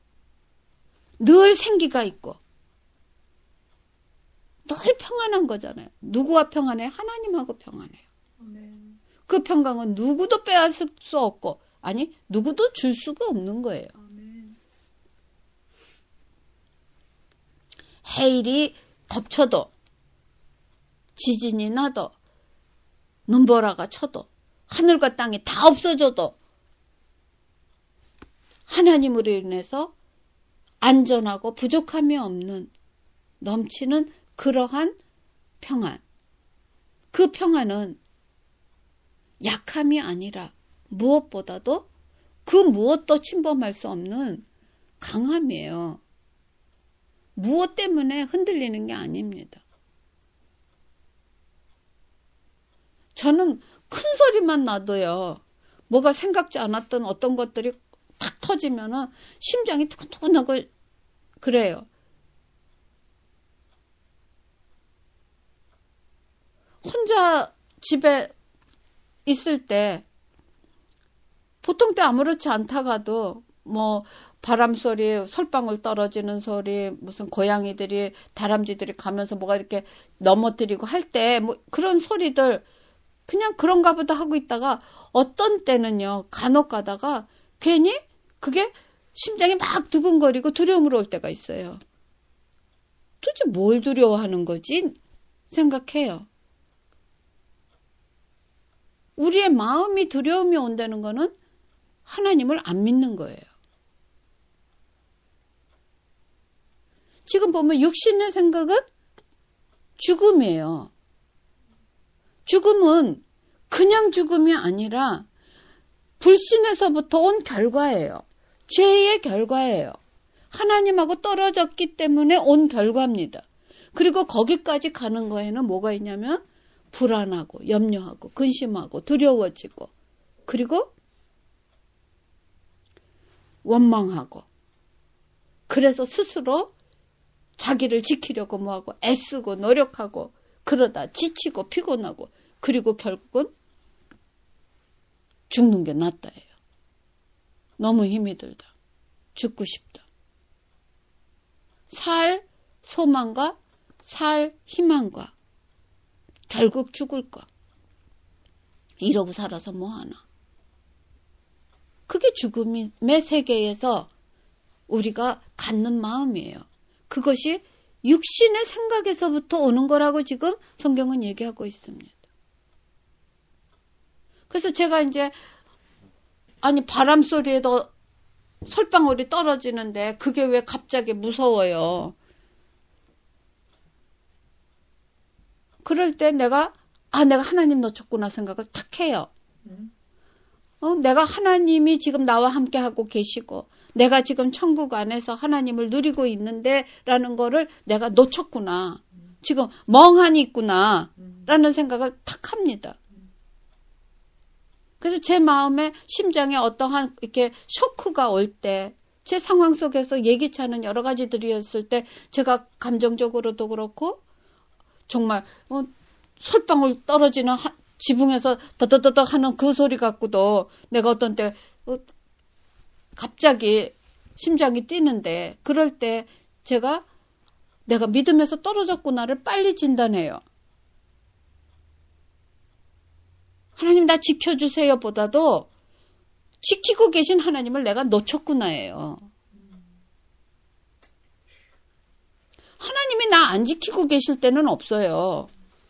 늘 생기가 있고 늘 평안한 거잖아요. 누구와 평안해요? 하나님하고 평안해요. 아멘. 그 평강은 누구도 빼앗을 수 없고 아니 누구도 줄 수가 없는 거예요. 아멘. 해일이 덮쳐도 지진이 나도 눈보라가 쳐도 하늘과 땅이 다 없어져도 하나님으로 인해서 안전하고 부족함이 없는 넘치는 그러한 평안. 그 평안은 약함이 아니라 무엇보다도 그 무엇도 침범할 수 없는 강함이에요. 무엇 때문에 흔들리는 게 아닙니다. 저는 큰 소리만 나도요. 뭐가 생각지 않았던 어떤 것들이 탁 터지면은 심장이 두근두근하고 그래요. 혼자 집에 있을 때 보통 때 아무렇지 않다가도 뭐 바람소리, 솔방울 떨어지는 소리, 무슨 고양이들이 다람쥐들이 가면서 뭐가 이렇게 넘어뜨리고 할 때 뭐 그런 소리들 그냥 그런가 보다 하고 있다가 어떤 때는요. 간혹 가다가 괜히 그게 심장이 막 두근거리고 두려움으로 올 때가 있어요. 도대체 뭘 두려워하는 거지? 생각해요. 우리의 마음이 두려움이 온다는 거는 하나님을 안 믿는 거예요. 지금 보면 육신의 생각은 죽음이에요. 죽음은 그냥 죽음이 아니라 불신에서부터 온 결과예요. 죄의 결과예요. 하나님하고 떨어졌기 때문에 온 결과입니다. 그리고 거기까지 가는 거에는 뭐가 있냐면 불안하고 염려하고 근심하고 두려워지고 그리고 원망하고 그래서 스스로 자기를 지키려고 뭐하고 애쓰고 노력하고 그러다 지치고 피곤하고 그리고 결국은 죽는 게 낫다예요. 너무 힘이 들다. 죽고 싶다. 살 소망과 살 희망과 결국 죽을 거. 이러고 살아서 뭐하나. 그게 죽음의 세계에서 우리가 갖는 마음이에요. 그것이 육신의 생각에서부터 오는 거라고 지금 성경은 얘기하고 있습니다. 그래서 제가 이제 아니 바람 소리에도 솔방울이 떨어지는데 그게 왜 갑자기 무서워요. 그럴 때 내가 아 내가 하나님 놓쳤구나 생각을 탁 해요. 어, 내가 하나님이 지금 나와 함께 하고 계시고 내가 지금 천국 안에서 하나님을 누리고 있는데 라는 거를 내가 놓쳤구나. 지금 멍하니 있구나 라는 생각을 탁 합니다. 그래서 제 마음에 심장에 어떠한 이렇게 쇼크가 올 때 제 상황 속에서 예기치 않은 여러 가지들이었을 때 제가 감정적으로도 그렇고 정말 어, 솔방울 떨어지는 하, 지붕에서 더더더덕 하는 그 소리 갖고도 내가 어떤 때 어, 갑자기 심장이 뛰는데 그럴 때 제가 내가 믿음에서 떨어졌구나를 빨리 진단해요. 하나님 나 지켜주세요 보다도 지키고 계신 하나님을 내가 놓쳤구나예요. 하나님이 나 안 지키고 계실 때는 없어요.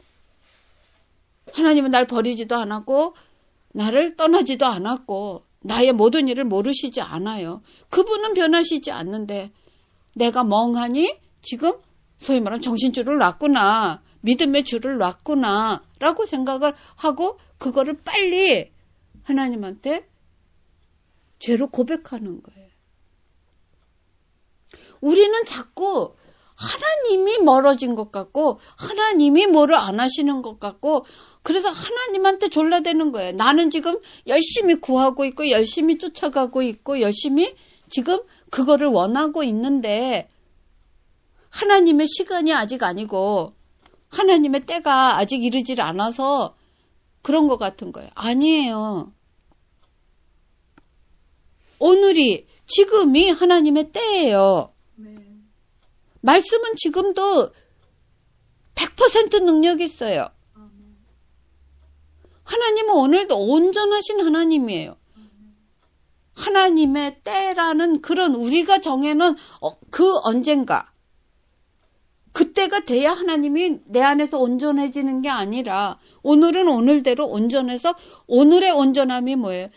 하나님은 날 버리지도 않았고 나를 떠나지도 않았고 나의 모든 일을 모르시지 않아요. 그분은 변하시지 않는데 내가 멍하니 지금 소위 말하면 정신줄을 놨구나. 믿음의 줄을 놨구나 라고 생각을 하고 그거를 빨리 하나님한테 죄로 고백하는 거예요. 우리는 자꾸 하나님이 멀어진 것 같고 하나님이 뭐를 안 하시는 것 같고 그래서 하나님한테 졸라대는 거예요. 나는 지금 열심히 구하고 있고 열심히 쫓아가고 있고 열심히 지금 그거를 원하고 있는데 하나님의 시간이 아직 아니고 하나님의 때가 아직 이르질 않아서 그런 것 같은 거예요. 아니에요. 오늘이 지금이 하나님의 때예요. 네. 말씀은 지금도 백 퍼센트 능력 있어요. 하나님은 오늘도 온전하신 하나님이에요. 하나님의 때라는 그런 우리가 정해놓은 그 언젠가 그때가 돼야 하나님이 내 안에서 온전해지는 게 아니라 오늘은 오늘대로 온전해서 오늘의 온전함이 뭐예요?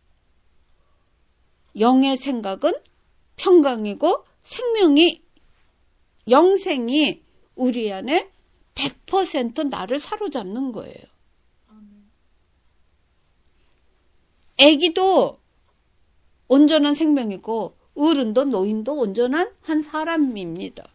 영의 생각은 평강이고 생명이 영생이 우리 안에 백 퍼센트 나를 사로잡는 거예요. 아기도 온전한 생명이고 어른도 노인도 온전한 한 사람입니다.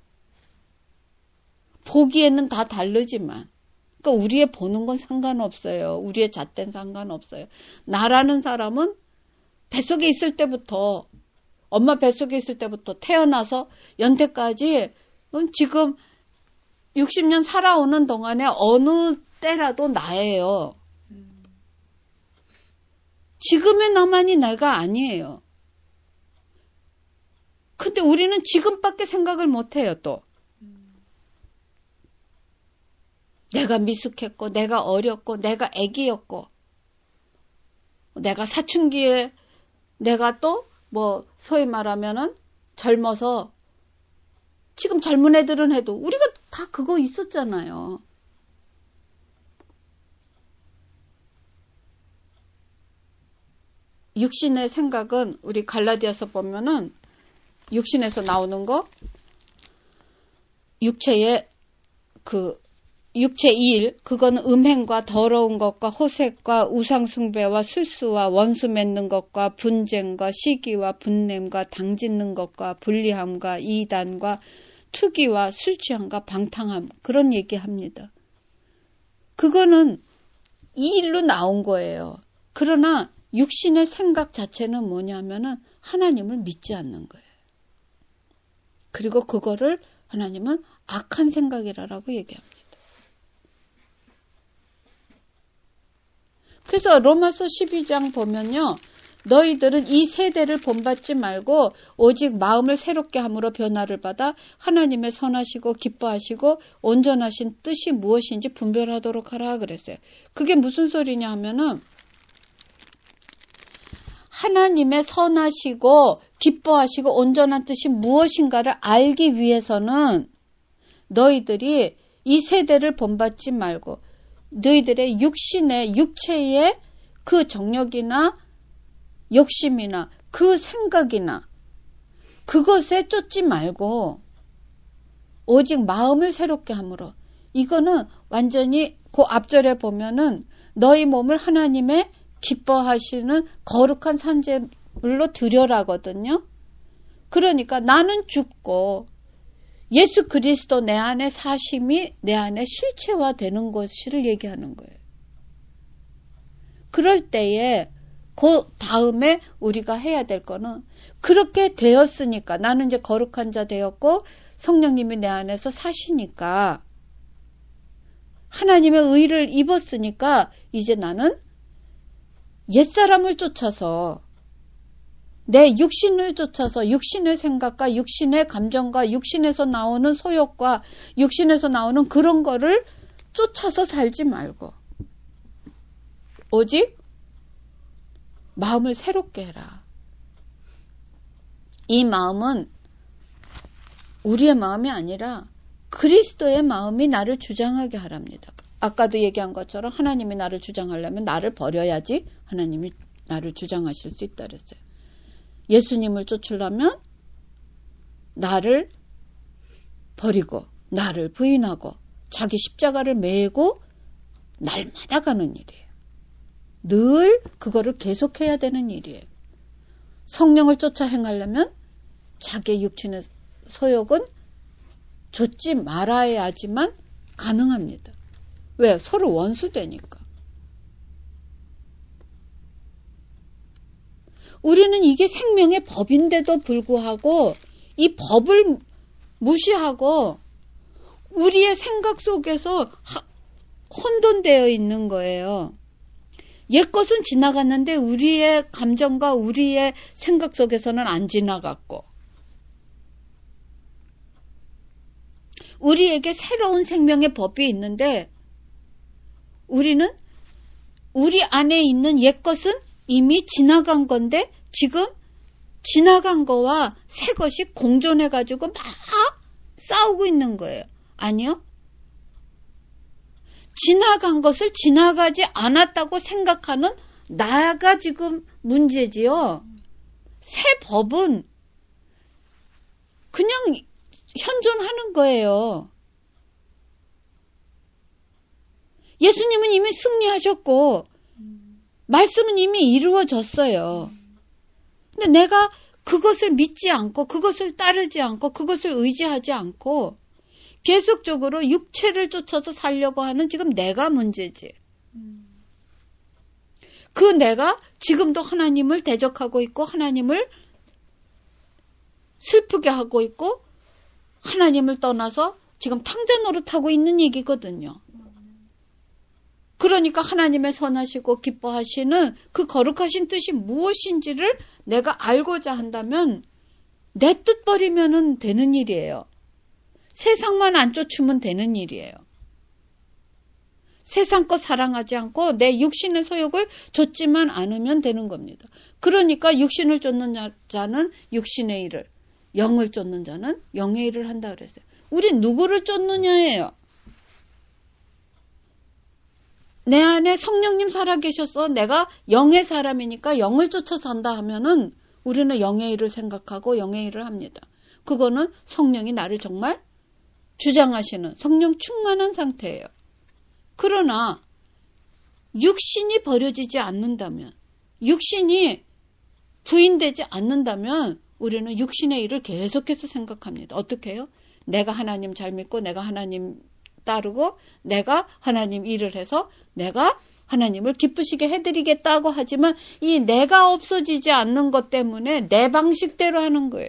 보기에는 다 다르지만 그러니까 우리의 보는 건 상관없어요. 우리의 잣대는 상관없어요. 나라는 사람은 뱃속에 있을 때부터 엄마 뱃속에 있을 때부터 태어나서 연태까지 지금 육십 년 살아오는 동안에 어느 때라도 나예요. 지금의 나만이 내가 아니에요. 근데 우리는 지금밖에 생각을 못해요, 또. 내가 미숙했고, 내가 어렸고, 내가 애기였고, 내가 사춘기에, 내가 또, 뭐, 소위 말하면은 젊어서, 지금 젊은 애들은 해도, 우리가 다 그거 있었잖아요. 육신의 생각은 우리 갈라디아서 보면은 육신에서 나오는 거 육체의 그 육체 일 그거는 음행과 더러운 것과 호색과 우상숭배와 술수와 원수 맺는 것과 분쟁과 시기와 분냄과 당짓는 것과 불리함과 이단과 투기와 술취함과 방탕함 그런 얘기합니다. 그거는 이 일로 나온 거예요. 그러나 육신의 생각 자체는 뭐냐면은 하나님을 믿지 않는 거예요. 그리고 그거를 하나님은 악한 생각이라고 얘기합니다. 그래서 로마서 십이 장 보면요. 너희들은 이 세대를 본받지 말고 오직 마음을 새롭게 함으로 변화를 받아 하나님의 선하시고 기뻐하시고 온전하신 뜻이 무엇인지 분별하도록 하라 그랬어요. 그게 무슨 소리냐 하면은 하나님의 선하시고 기뻐하시고 온전한 뜻이 무엇인가를 알기 위해서는 너희들이 이 세대를 본받지 말고 너희들의 육신의 육체의 그 정욕이나 욕심이나 그 생각이나 그것에 쫓지 말고 오직 마음을 새롭게 함으로 이거는 완전히 그 앞절에 보면은 너희 몸을 하나님의 기뻐하시는 거룩한 산제물로 드려라거든요. 그러니까 나는 죽고 예수 그리스도 내 안에 사심이 내 안에 실체화되는 것을 얘기하는 거예요. 그럴 때에 그 다음에 우리가 해야 될 거는 그렇게 되었으니까 나는 이제 거룩한 자 되었고 성령님이 내 안에서 사시니까 하나님의 의를 입었으니까 이제 나는 옛사람을 쫓아서 내 육신을 쫓아서 육신의 생각과 육신의 감정과 육신에서 나오는 소욕과 육신에서 나오는 그런 거를 쫓아서 살지 말고 오직 마음을 새롭게 해라. 이 마음은 우리의 마음이 아니라 그리스도의 마음이 나를 주장하게 하랍니다. 아까도 얘기한 것처럼 하나님이 나를 주장하려면 나를 버려야지 하나님이 나를 주장하실 수 있다 그랬어요. 예수님을 쫓으려면 나를 버리고 나를 부인하고 자기 십자가를 메고 날마다 가는 일이에요. 늘 그거를 계속해야 되는 일이에요. 성령을 쫓아 행하려면 자기의 육신의 소욕은 좇지 말아야지만 가능합니다. 왜? 서로 원수되니까. 우리는 이게 생명의 법인데도 불구하고 이 법을 무시하고 우리의 생각 속에서 혼돈되어 있는 거예요. 옛것은 지나갔는데 우리의 감정과 우리의 생각 속에서는 안 지나갔고 우리에게 새로운 생명의 법이 있는데 우리는 우리 안에 있는 옛것은 이미 지나간 건데 지금 지나간 거와 새 것이 공존해가지고 막 싸우고 있는 거예요. 아니요. 지나간 것을 지나가지 않았다고 생각하는 나가 지금 문제지요. 새 법은 그냥 현존하는 거예요. 예수님은 이미 승리하셨고 말씀은 이미 이루어졌어요. 근데 내가 그것을 믿지 않고 그것을 따르지 않고 그것을 의지하지 않고 계속적으로 육체를 쫓아서 살려고 하는 지금 내가 문제지. 그 내가 지금도 하나님을 대적하고 있고 하나님을 슬프게 하고 있고 하나님을 떠나서 지금 탕자 노릇하고 있는 얘기거든요. 그러니까 하나님의 선하시고 기뻐하시는 그 거룩하신 뜻이 무엇인지를 내가 알고자 한다면 내 뜻 버리면 되는 일이에요. 세상만 안 쫓으면 되는 일이에요. 세상 것 사랑하지 않고 내 육신의 소욕을 좇지만 않으면 되는 겁니다. 그러니까 육신을 쫓는 자는 육신의 일을, 영을 쫓는 자는 영의 일을 한다 그랬어요. 우리 누구를 쫓느냐예요. 내 안에 성령님 살아계셔서 내가 영의 사람이니까 영을 쫓아 산다 하면은 우리는 영의 일을 생각하고 영의 일을 합니다. 그거는 성령이 나를 정말 주장하시는 성령 충만한 상태예요. 그러나 육신이 버려지지 않는다면, 육신이 부인되지 않는다면 우리는 육신의 일을 계속해서 생각합니다. 어떻게 해요? 내가 하나님 잘 믿고 내가 하나님 따르고 내가 하나님 일을 해서 내가 하나님을 기쁘시게 해드리겠다고 하지만 이 내가 없어지지 않는 것 때문에 내 방식대로 하는 거예요.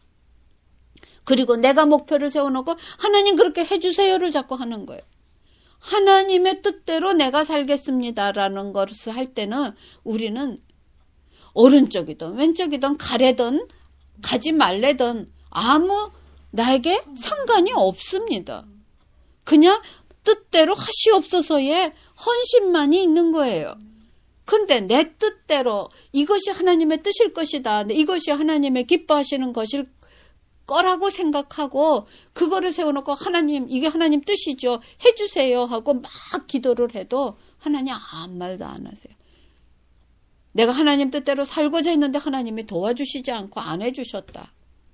그리고 내가 목표를 세워놓고 하나님 그렇게 해주세요를 자꾸 하는 거예요. 하나님의 뜻대로 내가 살겠습니다라는 것을 할 때는 우리는 오른쪽이든 왼쪽이든 가래든 가지 말래든 아무 나에게 상관이 없습니다. 그냥 뜻대로 하시옵소서의 헌신만이 있는 거예요. 근데 내 뜻대로 이것이 하나님의 뜻일 것이다. 이것이 하나님의 기뻐하시는 것일 거라고 생각하고 그거를 세워놓고 하나님 이게 하나님 뜻이죠. 해주세요 하고 막 기도를 해도 하나님 아무 말도 안 하세요. 내가 하나님 뜻대로 살고자 했는데 하나님이 도와주시지 않고 안 해주셨다.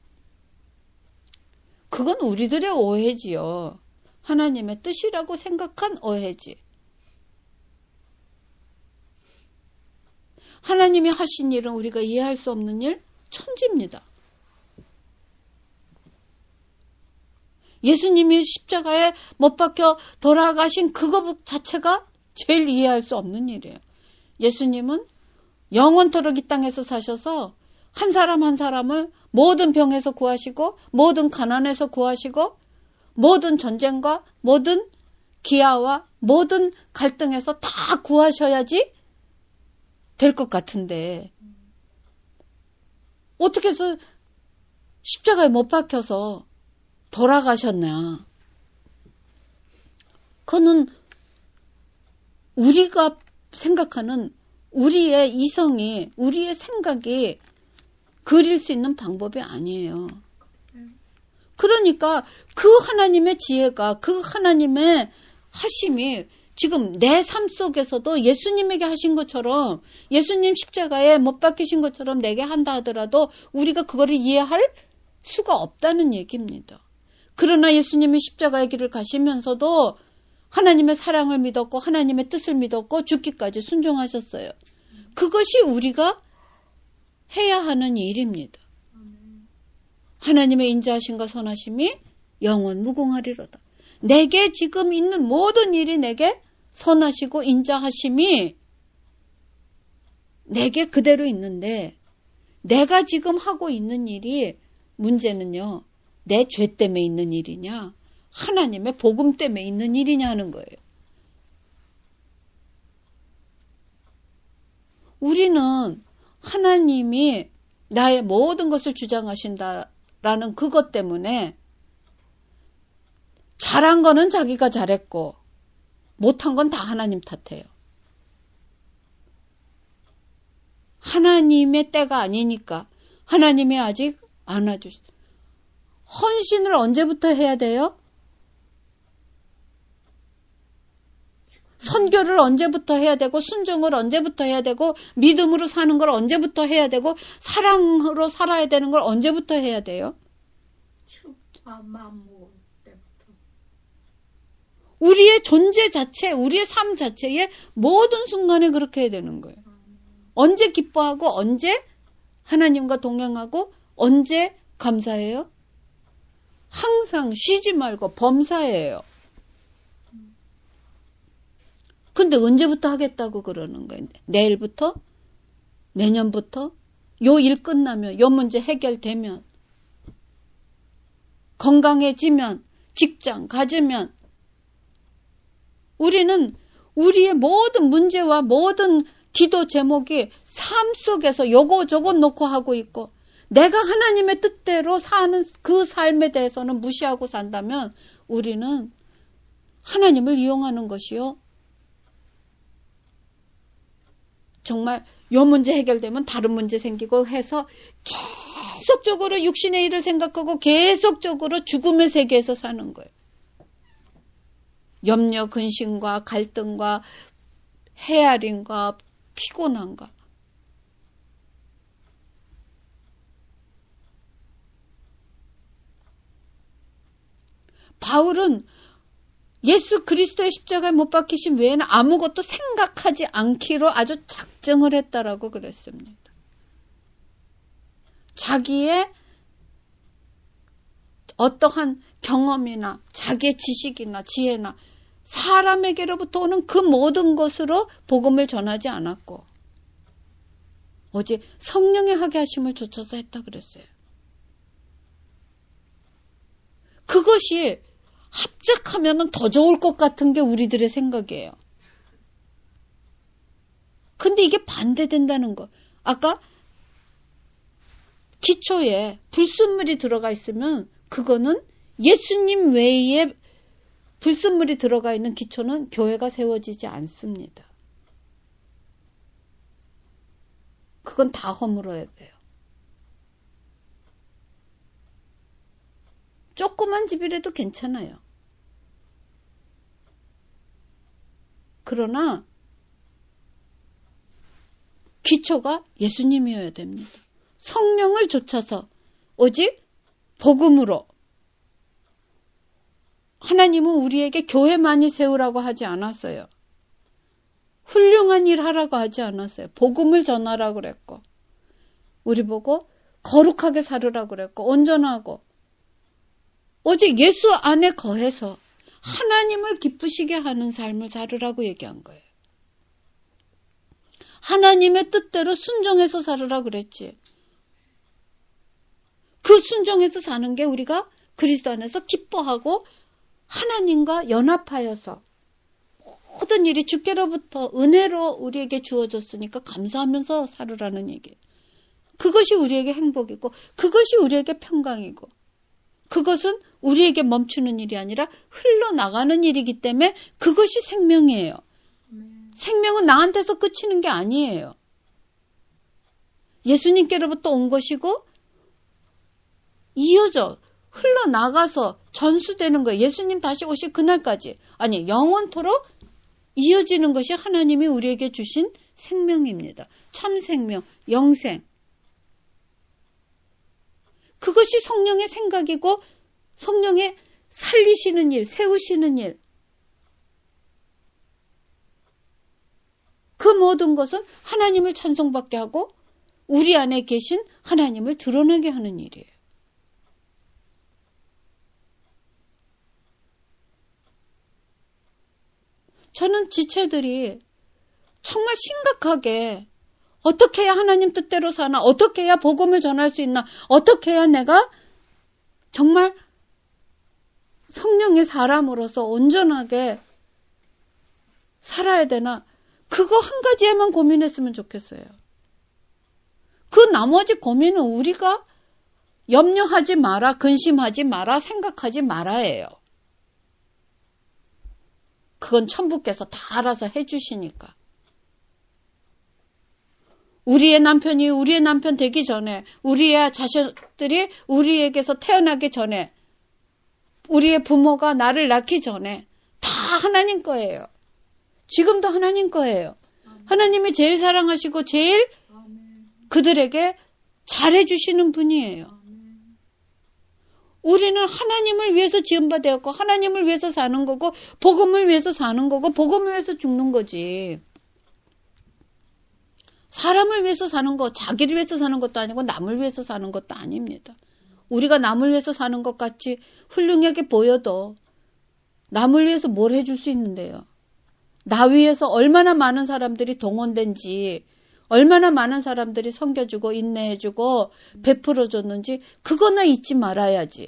그건 우리들의 오해지요. 하나님의 뜻이라고 생각한 오해지. 하나님이 하신 일은 우리가 이해할 수 없는 일, 천지입니다. 예수님이 십자가에 못 박혀 돌아가신 그거 자체가 제일 이해할 수 없는 일이에요. 예수님은 영원토록 이 땅에서 사셔서 한 사람 한 사람을 모든 병에서 구하시고 모든 가난에서 구하시고 모든 전쟁과 모든 기아와 모든 갈등에서 다 구하셔야지 될 것 같은데 어떻게 해서 십자가에 못 박혀서 돌아가셨나? 그거는 우리가 생각하는 우리의 이성이, 우리의 생각이 그릴 수 있는 방법이 아니에요. 그러니까 그 하나님의 지혜가, 그 하나님의 하심이 지금 내 삶 속에서도 예수님에게 하신 것처럼, 예수님 십자가에 못 박히신 것처럼 내게 한다 하더라도 우리가 그거를 이해할 수가 없다는 얘기입니다. 그러나 예수님이 십자가의 길을 가시면서도 하나님의 사랑을 믿었고 하나님의 뜻을 믿었고 죽기까지 순종하셨어요. 그것이 우리가 해야 하는 일입니다. 하나님의 인자하심과 선하심이 영원 무궁하리로다. 내게 지금 있는 모든 일이 내게 선하시고 인자하심이 내게 그대로 있는데 내가 지금 하고 있는 일이 문제는요. 내 죄 때문에 있는 일이냐 하나님의 복음 때문에 있는 일이냐 하는 거예요. 우리는 하나님이 나의 모든 것을 주장하신다라는 그것 때문에 잘한 거는 자기가 잘했고 못한 건 다 하나님 탓해요. 하나님의 때가 아니니까 하나님이 아직 안아주시. 헌신을 언제부터 해야 돼요? 선교를 언제부터 해야 되고 순종을 언제부터 해야 되고 믿음으로 사는 걸 언제부터 해야 되고 사랑으로 살아야 되는 걸 언제부터 해야 돼요? 우리의 존재 자체, 우리의 삶 자체의 모든 순간에 그렇게 해야 되는 거예요. 언제 기뻐하고 언제 하나님과 동행하고 언제 감사해요? 항상 쉬지 말고 범사해요. 근데 언제부터 하겠다고 그러는 거예요? 내일부터? 내년부터? 요 일 끝나면, 요 문제 해결되면, 건강해지면, 직장 가지면, 우리는 우리의 모든 문제와 모든 기도 제목이 삶 속에서 요거 저거 놓고 하고 있고 내가 하나님의 뜻대로 사는 그 삶에 대해서는 무시하고 산다면 우리는 하나님을 이용하는 것이요. 정말 요 문제 해결되면 다른 문제 생기고 해서 계속적으로 육신의 일을 생각하고 계속적으로 죽음의 세계에서 사는 거예요. 염려, 근심과 갈등과 헤아림과 피곤함과 바울은 예수 그리스도의 십자가에 못 박히신 외에는 아무것도 생각하지 않기로 아주 작정을 했다라고 그랬습니다. 자기의 어떠한 경험이나 자기의 지식이나 지혜나 사람에게로부터 오는 그 모든 것으로 복음을 전하지 않았고 오직 성령의 하게 하심을 좇아서 했다 그랬어요. 그것이 합작하면 더 좋을 것 같은 게 우리들의 생각이에요. 근데 이게 반대된다는 거. 아까 기초에 불순물이 들어가 있으면 그거는 예수님 외에 불순물이 들어가 있는 기초는 교회가 세워지지 않습니다. 그건 다 허물어야 돼요. 조그만 집이라도 괜찮아요. 그러나 기초가 예수님이어야 됩니다. 성령을 좇아서 오직 복음으로 하나님은 우리에게 교회만이 세우라고 하지 않았어요. 훌륭한 일 하라고 하지 않았어요. 복음을 전하라고 그랬고 우리 보고 거룩하게 살으라고 그랬고 온전하고 오직 예수 안에 거해서 하나님을 기쁘시게 하는 삶을 살으라고 얘기한 거예요. 하나님의 뜻대로 순종해서 살으라고 그랬지. 그 순종해서 사는 게 우리가 그리스도 안에서 기뻐하고 하나님과 연합하여서 모든 일이 주께로부터 은혜로 우리에게 주어졌으니까 감사하면서 살으라는 얘기예요. 그것이 우리에게 행복이고 그것이 우리에게 평강이고 그것은 우리에게 멈추는 일이 아니라 흘러나가는 일이기 때문에 그것이 생명이에요. 생명은 나한테서 그치는 게 아니에요. 예수님께로부터 온 것이고 이어져 흘러나가서 전수되는 거예요. 예수님 다시 오실 그날까지. 아니 영원토록 이어지는 것이 하나님이 우리에게 주신 생명입니다. 참 생명, 영생. 그것이 성령의 생각이고 성령의 살리시는 일, 세우시는 일. 그 모든 것은 하나님을 찬송받게 하고 우리 안에 계신 하나님을 드러나게 하는 일이에요. 저는 지체들이 정말 심각하게 어떻게 해야 하나님 뜻대로 사나, 어떻게 해야 복음을 전할 수 있나, 어떻게 해야 내가 정말 성령의 사람으로서 온전하게 살아야 되나, 그거 한 가지에만 고민했으면 좋겠어요. 그 나머지 고민은 우리가 염려하지 마라, 근심하지 마라, 생각하지 말아예요. 그건 천부께서 다 알아서 해주시니까. 우리의 남편이 우리의 남편 되기 전에, 우리의 자식들이 우리에게서 태어나기 전에, 우리의 부모가 나를 낳기 전에 다 하나님 거예요. 지금도 하나님 거예요. 하나님이 제일 사랑하시고 제일 그들에게 잘해주시는 분이에요. 우리는 하나님을 위해서 지음바 되었고 하나님을 위해서 사는 거고 복음을 위해서 사는 거고 복음을 위해서 죽는 거지. 사람을 위해서 사는 거, 자기를 위해서 사는 것도 아니고 남을 위해서 사는 것도 아닙니다. 우리가 남을 위해서 사는 것 같이 훌륭하게 보여도 남을 위해서 뭘 해줄 수 있는데요. 나 위해서 얼마나 많은 사람들이 동원된지, 얼마나 많은 사람들이 섬겨주고 인내해주고 베풀어줬는지 그거나 잊지 말아야지.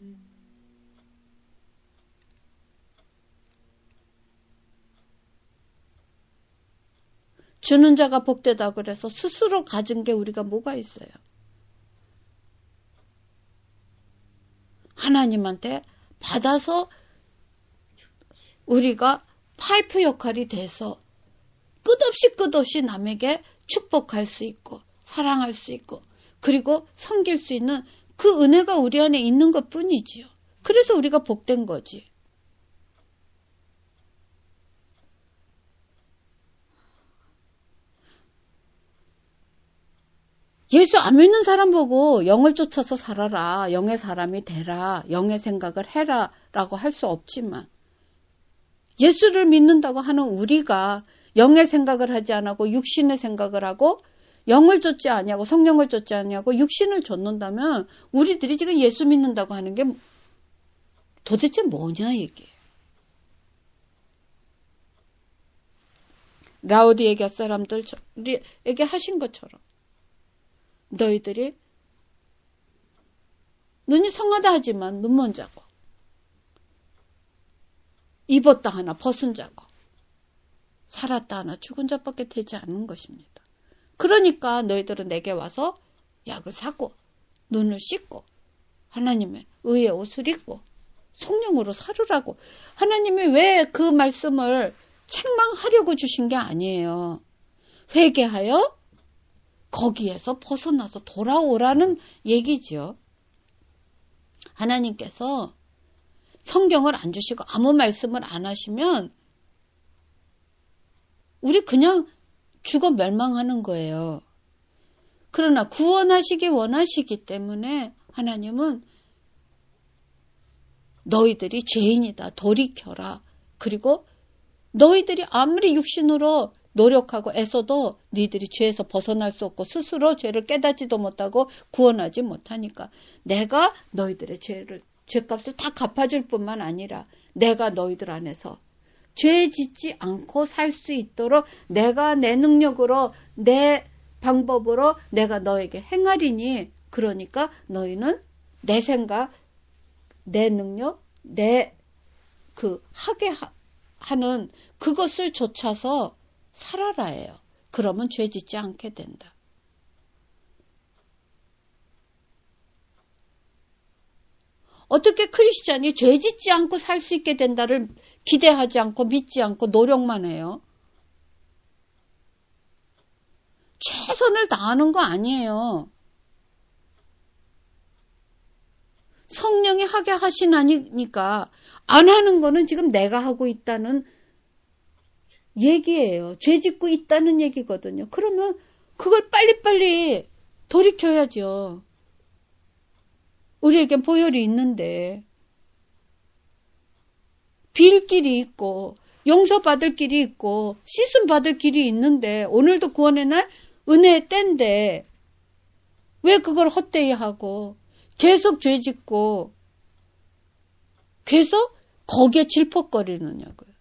주는 자가 복되다 그래서 스스로 가진 게 우리가 뭐가 있어요. 하나님한테 받아서 우리가 파이프 역할이 돼서 끝없이 끝없이 남에게 축복할 수 있고 사랑할 수 있고 그리고 섬길 수 있는 그 은혜가 우리 안에 있는 것 뿐이지요. 그래서 우리가 복된 거지. 예수 안 믿는 사람 보고 영을 쫓아서 살아라, 영의 사람이 되라, 영의 생각을 해라 라고 할 수 없지만 예수를 믿는다고 하는 우리가 영의 생각을 하지 않고 육신의 생각을 하고 영을 쫓지 아니하고 성령을 쫓지 아니하고 육신을 쫓는다면 우리들이 지금 예수 믿는다고 하는 게 도대체 뭐냐 이게. 라오디게아 사람들에게 하신 것처럼 너희들이 눈이 성하다 하지만 눈먼 자고 입었다 하나 벗은 자고 살았다 하나 죽은 자밖에 되지 않는 것입니다. 그러니까 너희들은 내게 와서 약을 사고 눈을 씻고 하나님의 의의 옷을 입고 성령으로 살으라고. 하나님이 왜 그 말씀을 책망하려고 주신 게 아니에요. 회개하여 거기에서 벗어나서 돌아오라는 얘기죠. 하나님께서 성경을 안 주시고 아무 말씀을 안 하시면 우리 그냥 죽어 멸망하는 거예요. 그러나 구원하시기 원하시기 때문에 하나님은 너희들이 죄인이다. 돌이켜라. 그리고 너희들이 아무리 육신으로 노력하고 애써도 너희들이 죄에서 벗어날 수 없고 스스로 죄를 깨닫지도 못하고 구원하지 못하니까 내가 너희들의 죄를 죄값을 다 갚아줄 뿐만 아니라 내가 너희들 안에서 죄 짓지 않고 살 수 있도록 내가 내 능력으로 내 방법으로 내가 너에게 행하리니 그러니까 너희는 내 생각, 내 능력, 내 그 하게 하, 하는 그것을 좇아서 살아라예요. 그러면 죄 짓지 않게 된다. 어떻게 크리스찬이 죄 짓지 않고 살 수 있게 된다를 기대하지 않고 믿지 않고 노력만 해요? 최선을 다하는 거 아니에요. 성령이 하게 하시나니까 안 하는 거는 지금 내가 하고 있다는 얘기예요. 죄 짓고 있다는 얘기거든요. 그러면 그걸 빨리빨리 돌이켜야죠. 우리에겐 보혈이 있는데 빌 길이 있고 용서받을 길이 있고 씻음 받을 길이 있는데 오늘도 구원의 날 은혜의 때인데 왜 그걸 헛되이 하고 계속 죄 짓고 계속 거기에 질퍽거리느냐고요.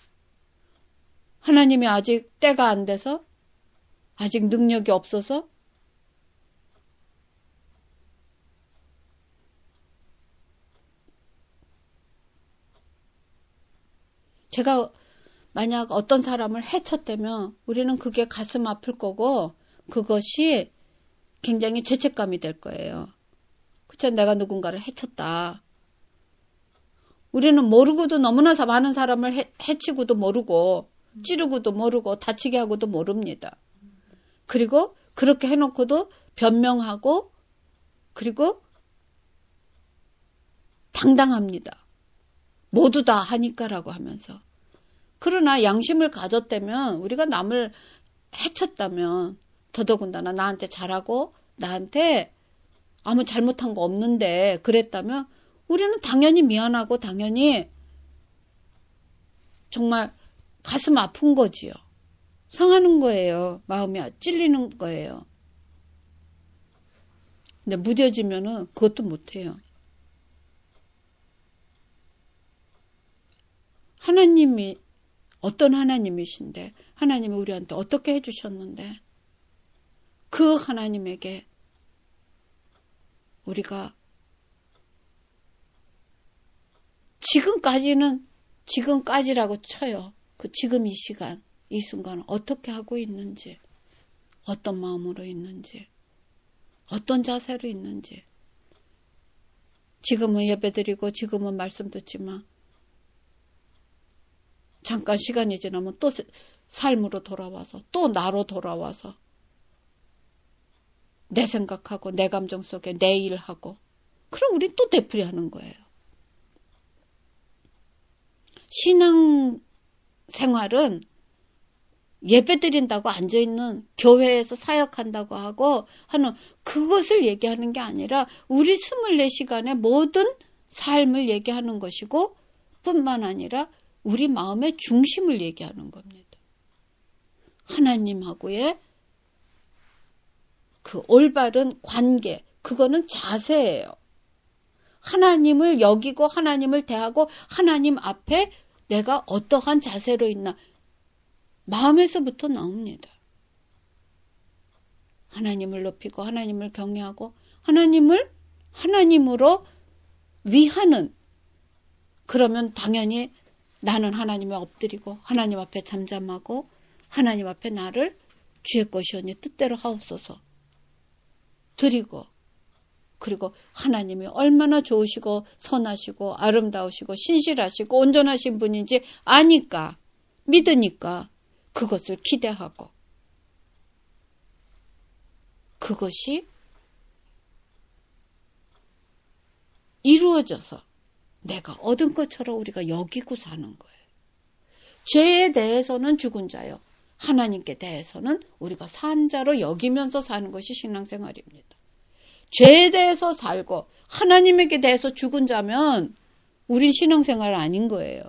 하나님이 아직 때가 안 돼서 아직 능력이 없어서 제가 만약 어떤 사람을 해쳤다면 우리는 그게 가슴 아플 거고 그것이 굉장히 죄책감이 될 거예요. 그쵸? 내가 누군가를 해쳤다. 우리는 모르고도 너무나 많은 사람을 해, 해치고도 모르고 찌르고도 모르고 다치게 하고도 모릅니다. 그리고 그렇게 해놓고도 변명하고 그리고 당당합니다. 모두 다 하니까라고 하면서. 그러나 양심을 가졌다면 우리가 남을 해쳤다면 더더군다나 나한테 잘하고 나한테 아무 잘못한 거 없는데 그랬다면 우리는 당연히 미안하고 당연히 정말 가슴 아픈 거지요. 상하는 거예요. 마음이 찔리는 거예요. 근데 무뎌지면은 그것도 못해요. 하나님이 어떤 하나님이신데 하나님이 우리한테 어떻게 해주셨는데 그 하나님에게 우리가 지금까지는 지금까지라고 쳐요. 그 지금 이 시간 이 순간 어떻게 하고 있는지 어떤 마음으로 있는지 어떤 자세로 있는지 지금은 예배드리고 지금은 말씀 듣지만 잠깐 시간이 지나면 또 삶으로 돌아와서 또 나로 돌아와서 내 생각하고 내 감정 속에 내 일하고 그럼 우리 또 되풀이하는 거예요. 신앙 생활은 예배드린다고 앉아있는 교회에서 사역한다고 하고 하는 그것을 얘기하는 게 아니라 우리 스물네 시간의 모든 삶을 얘기하는 것이고 뿐만 아니라 우리 마음의 중심을 얘기하는 겁니다. 하나님하고의 그 올바른 관계, 그거는 자세예요. 하나님을 여기고 하나님을 대하고 하나님 앞에 내가 어떠한 자세로 있나 마음에서부터 나옵니다. 하나님을 높이고 하나님을 경외하고 하나님을 하나님으로 위하는 그러면 당연히 나는 하나님에 엎드리고 하나님 앞에 잠잠하고 하나님 앞에 나를 주의 것이오니 뜻대로 하옵소서 드리고 그리고 하나님이 얼마나 좋으시고 선하시고 아름다우시고 신실하시고 온전하신 분인지 아니까 믿으니까 그것을 기대하고 그것이 이루어져서 내가 얻은 것처럼 우리가 여기고 사는 거예요. 죄에 대해서는 죽은 자요. 하나님께 대해서는 우리가 산 자로 여기면서 사는 것이 신앙생활입니다. 죄에 대해서 살고 하나님에게 대해서 죽은 자면 우린 신앙생활 아닌 거예요.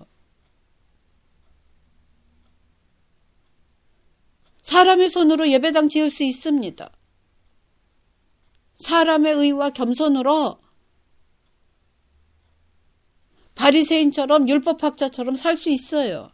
사람의 손으로 예배당 지을 수 있습니다. 사람의 의와 겸손으로 바리새인처럼 율법학자처럼 살 수 있어요.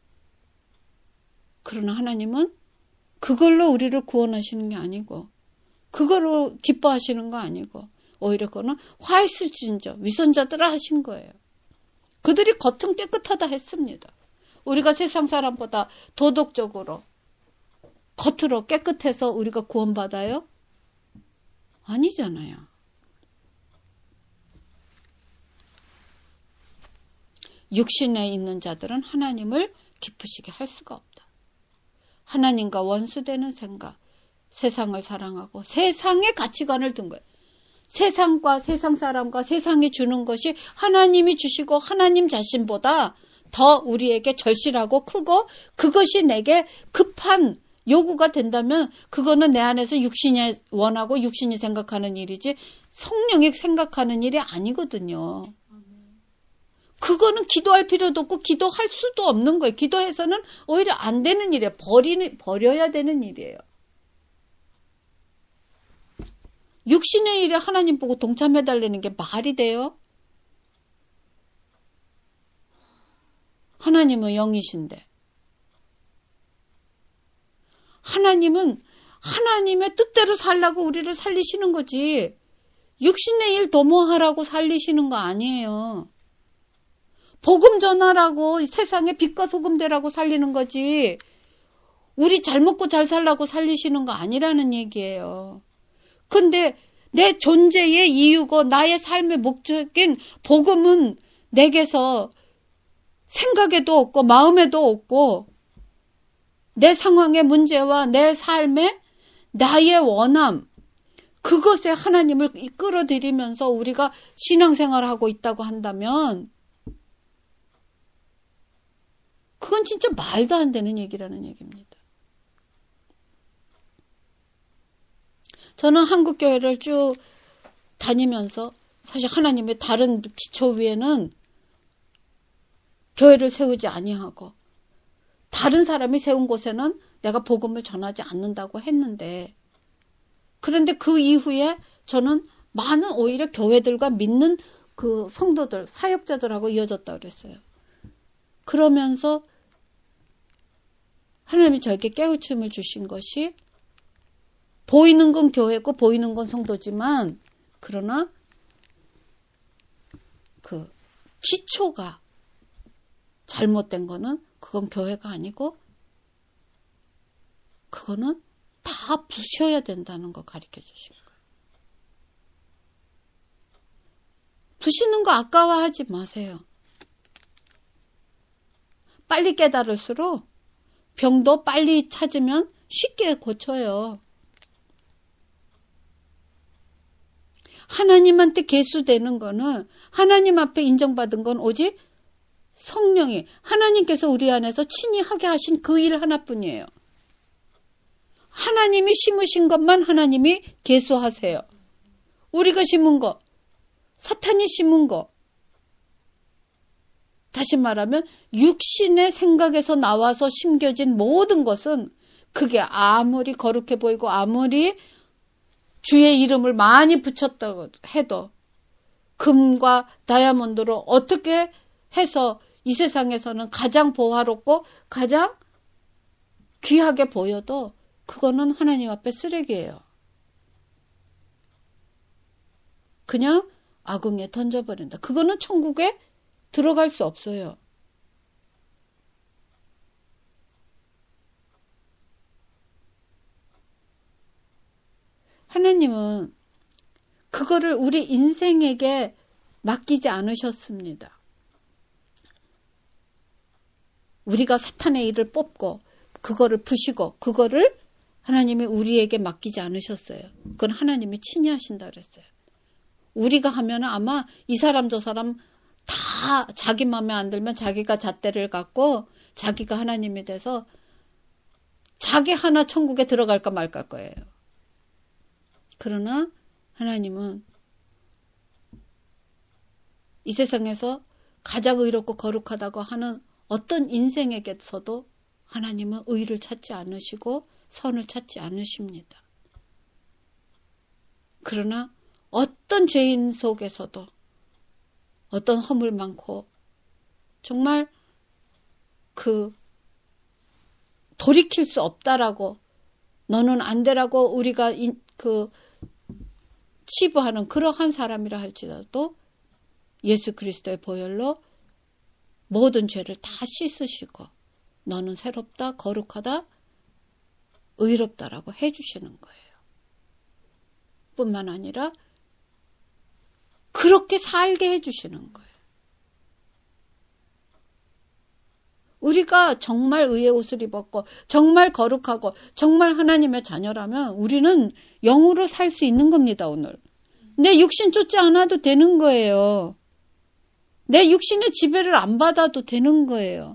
그러나 하나님은 그걸로 우리를 구원하시는 게 아니고 그걸로 기뻐하시는 거 아니고 오히려 그거는 화 있을진저 위선자들아 하신 거예요. 그들이 겉은 깨끗하다 했습니다. 우리가 세상 사람보다 도덕적으로 겉으로 깨끗해서 우리가 구원받아요? 아니잖아요. 육신에 있는 자들은 하나님을 기쁘시게 할 수가 없다. 하나님과 원수되는 생각, 세상을 사랑하고 세상의 가치관을 둔 거예요. 세상과 세상 사람과 세상이 주는 것이 하나님이 주시고 하나님 자신보다 더 우리에게 절실하고 크고 그것이 내게 급한 요구가 된다면 그거는 내 안에서 육신이 원하고 육신이 생각하는 일이지 성령이 생각하는 일이 아니거든요. 그 그거는 기도할 필요도 없고 기도할 수도 없는 거예요. 기도해서는 오히려 안 되는 일이에요. 버리는, 버려야 되는 일이에요. 육신의 일에 하나님 보고 동참해달라는 게 말이 돼요? 하나님은 영이신데. 하나님은 하나님의 뜻대로 살라고 우리를 살리시는 거지. 육신의 일 도모하라고 살리시는 거 아니에요. 복음 전하라고 세상에 빛과 소금 되라고 살리는 거지. 우리 잘 먹고 잘 살라고 살리시는 거 아니라는 얘기예요. 근데 내 존재의 이유고 나의 삶의 목적인 복음은 내게서 생각에도 없고 마음에도 없고 내 상황의 문제와 내 삶의 나의 원함 그것에 하나님을 끌어들이면서 우리가 신앙생활을 하고 있다고 한다면 그건 진짜 말도 안 되는 얘기라는 얘기입니다. 저는 한국교회를 쭉 다니면서 사실 하나님의 다른 기초 위에는 교회를 세우지 아니하고 다른 사람이 세운 곳에는 내가 복음을 전하지 않는다고 했는데 그런데 그 이후에 저는 많은 오히려 교회들과 믿는 그 성도들, 사역자들하고 이어졌다고 그랬어요. 그러면서 하나님이 저에게 깨우침을 주신 것이 보이는 건 교회고 보이는 건 성도지만 그러나 그 기초가 잘못된 거는 그건 교회가 아니고 그거는 다 부셔야 된다는 거 가르쳐 주신 거예요. 부시는 거 아까워하지 마세요. 빨리 깨달을수록 병도 빨리 찾으면 쉽게 고쳐요. 하나님한테 계수되는 거는 하나님 앞에 인정받은 건 오직 성령이 하나님께서 우리 안에서 친히 하게 하신 그 일 하나뿐이에요. 하나님이 심으신 것만 하나님이 계수하세요. 우리가 심은 거, 사탄이 심은 거. 다시 말하면 육신의 생각에서 나와서 심겨진 모든 것은 그게 아무리 거룩해 보이고 아무리 주의 이름을 많이 붙였다고 해도 금과 다이아몬드로 어떻게 해서 이 세상에서는 가장 보화롭고 가장 귀하게 보여도 그거는 하나님 앞에 쓰레기예요. 그냥 아궁이에 던져버린다. 그거는 천국에 들어갈 수 없어요. 하나님은 그거를 우리 인생에게 맡기지 않으셨습니다. 우리가 사탄의 일을 뽑고 그거를 부시고 그거를 하나님이 우리에게 맡기지 않으셨어요. 그건 하나님이 친히 하신다 그랬어요. 우리가 하면 아마 이 사람 저 사람 다 자기 마음에 안 들면 자기가 잣대를 갖고 자기가 하나님이 돼서 자기 하나 천국에 들어갈까 말까 거예요. 그러나 하나님은 이 세상에서 가장 의롭고 거룩하다고 하는 어떤 인생에게서도 하나님은 의를 찾지 않으시고 선을 찾지 않으십니다. 그러나 어떤 죄인 속에서도 어떤 허물 많고 정말 그 돌이킬 수 없다라고 너는 안 되라고 우리가 그 치부하는 그러한 사람이라 할지라도 예수 그리스도의 보혈로 모든 죄를 다 씻으시고 너는 새롭다, 거룩하다, 의롭다라고 해주시는 거예요. 뿐만 아니라 그렇게 살게 해주시는 거예요. 우리가 정말 의의 옷을 입었고 정말 거룩하고 정말 하나님의 자녀라면 우리는 영으로 살 수 있는 겁니다. 오늘. 내 육신 쫓지 않아도 되는 거예요. 내 육신의 지배를 안 받아도 되는 거예요.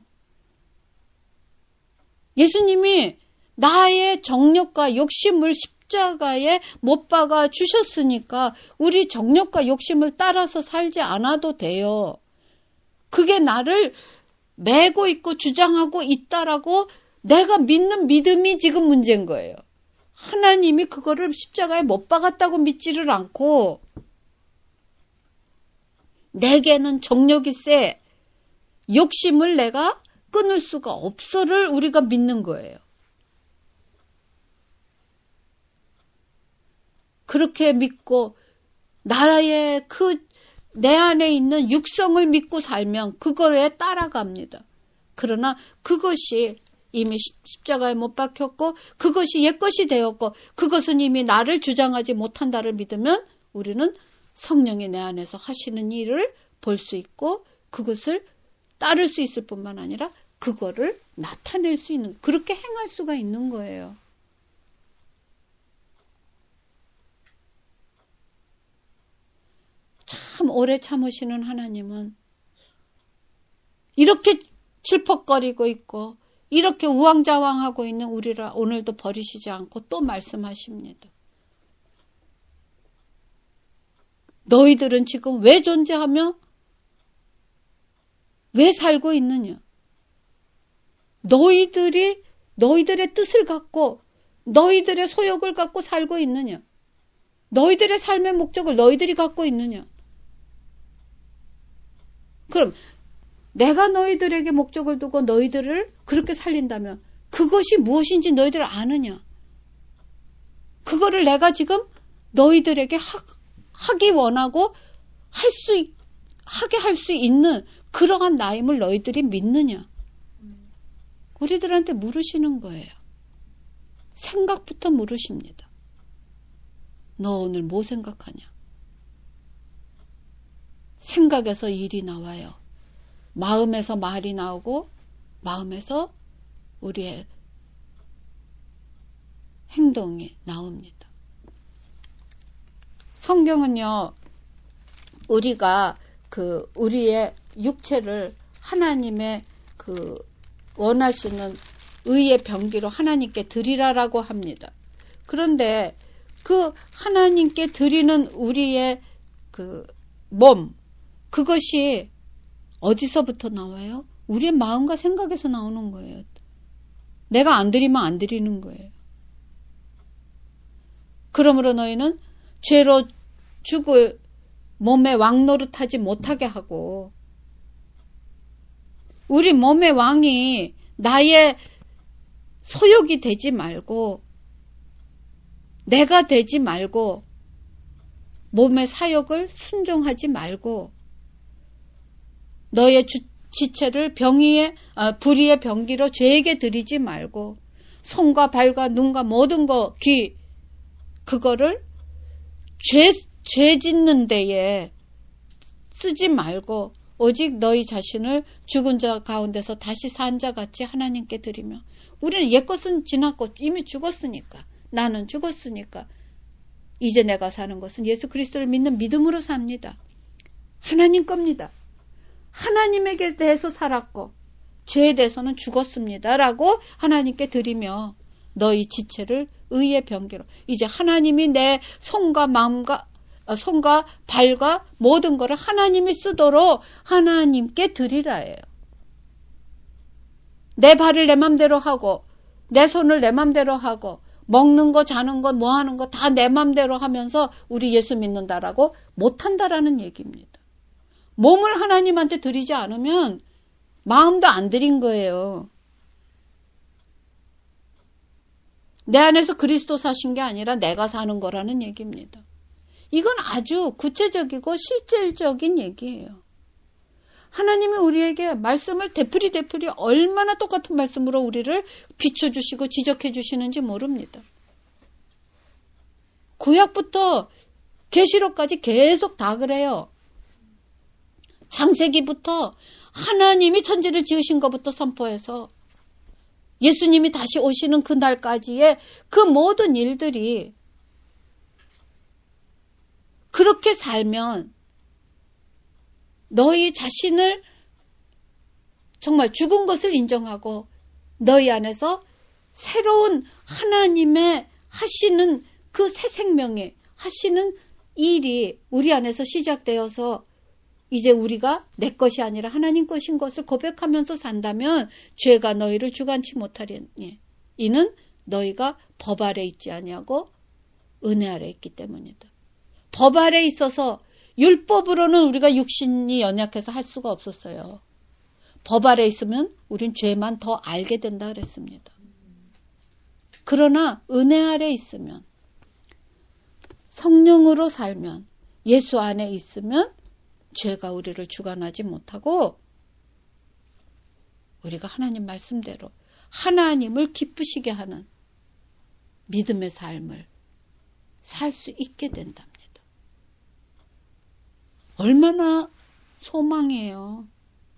예수님이 나의 정욕과 욕심을 십자가에 못 박아 주셨으니까 우리 정욕과 욕심을 따라서 살지 않아도 돼요. 그게 나를 메고 있고 주장하고 있다라고 내가 믿는 믿음이 지금 문제인 거예요. 하나님이 그거를 십자가에 못 박았다고 믿지를 않고 내게는 정력이 세, 욕심을 내가 끊을 수가 없어를 우리가 믿는 거예요. 그렇게 믿고 나라의 그 내 안에 있는 육성을 믿고 살면 그거에 따라갑니다. 그러나 그것이 이미 십자가에 못 박혔고 그것이 옛것이 되었고 그것은 이미 나를 주장하지 못한다를 믿으면 우리는 성령이 내 안에서 하시는 일을 볼 수 있고 그것을 따를 수 있을 뿐만 아니라 그거를 나타낼 수 있는, 그렇게 행할 수가 있는 거예요. 참 오래 참으시는 하나님은 이렇게 질퍽거리고 있고 이렇게 우왕좌왕하고 있는 우리를 오늘도 버리시지 않고 또 말씀하십니다. 너희들은 지금 왜 존재하며 왜 살고 있느냐? 너희들이 너희들의 뜻을 갖고 너희들의 소욕을 갖고 살고 있느냐? 너희들의 삶의 목적을 너희들이 갖고 있느냐? 그럼 내가 너희들에게 목적을 두고 너희들을 그렇게 살린다면 그것이 무엇인지 너희들 아느냐? 그거를 내가 지금 너희들에게 하, 하기 원하고 할 수, 하게 할 수 있는 그러한 나임을 너희들이 믿느냐? 우리들한테 물으시는 거예요. 생각부터 물으십니다. 너 오늘 뭐 생각하냐? 생각에서 일이 나와요. 마음에서 말이 나오고 마음에서 우리의 행동이 나옵니다. 성경은요, 우리가 그 우리의 육체를 하나님의 그 원하시는 의의 병기로 하나님께 드리라라고 합니다. 그런데 그 하나님께 드리는 우리의 그 몸, 그것이 어디서부터 나와요? 우리의 마음과 생각에서 나오는 거예요. 내가 안 드리면 안 드리는 거예요. 그러므로 너희는 죄로 죽을 몸의 왕 노릇하지 못하게 하고 우리 몸의 왕이 나의 소욕이 되지 말고 내가 되지 말고 몸의 사욕을 순종하지 말고 너의 주, 지체를 병이의 아, 불의의 병기로 죄에게 드리지 말고 손과 발과 눈과 모든 거, 귀 그거를 죄, 죄 짓는 데에 쓰지 말고 오직 너희 자신을 죽은 자 가운데서 다시 산 자 같이 하나님께 드리며 우리는 옛것은 지났고 이미 죽었으니까 나는 죽었으니까 이제 내가 사는 것은 예수 그리스도를 믿는 믿음으로 삽니다. 하나님 겁니다. 하나님에게 대해서 살았고 죄에 대해서는 죽었습니다. 라고 하나님께 드리며 너희 지체를 의의 병기로 이제 하나님이 내 손과 마음과 손과 발과 모든 것을 하나님이 쓰도록 하나님께 드리라예요. 내 발을 내 맘대로 하고 내 손을 내 맘대로 하고 먹는 거 자는 거 뭐 하는 거 다 내 맘대로 하면서 우리 예수 믿는다라고 못한다라는 얘기입니다. 몸을 하나님한테 드리지 않으면 마음도 안 드린 거예요. 내 안에서 그리스도 사신 게 아니라 내가 사는 거라는 얘기입니다. 이건 아주 구체적이고 실질적인 얘기예요. 하나님이 우리에게 말씀을 되풀이 되풀이 얼마나 똑같은 말씀으로 우리를 비춰주시고 지적해 주시는지 모릅니다. 구약부터 계시록까지 계속 다 그래요. 창세기부터 하나님이 천지를 지으신 것부터 선포해서 예수님이 다시 오시는 그날까지의 그 모든 일들이 그렇게 살면 너희 자신을 정말 죽은 것을 인정하고 너희 안에서 새로운 하나님의 하시는 그 새 생명이 하시는 일이 우리 안에서 시작되어서 이제 우리가 내 것이 아니라 하나님 것인 것을 고백하면서 산다면 죄가 너희를 주관치 못하리니 이는 너희가 법 아래 있지 아니하고 은혜 아래 있기 때문이다. 법 아래 있어서 율법으로는 우리가 육신이 연약해서 할 수가 없었어요. 법 아래 있으면 우린 죄만 더 알게 된다 그랬습니다. 그러나 은혜 아래 있으면, 성령으로 살면, 예수 안에 있으면 죄가 우리를 주관하지 못하고 우리가 하나님 말씀대로 하나님을 기쁘시게 하는 믿음의 삶을 살 수 있게 된답니다. 얼마나 소망이에요.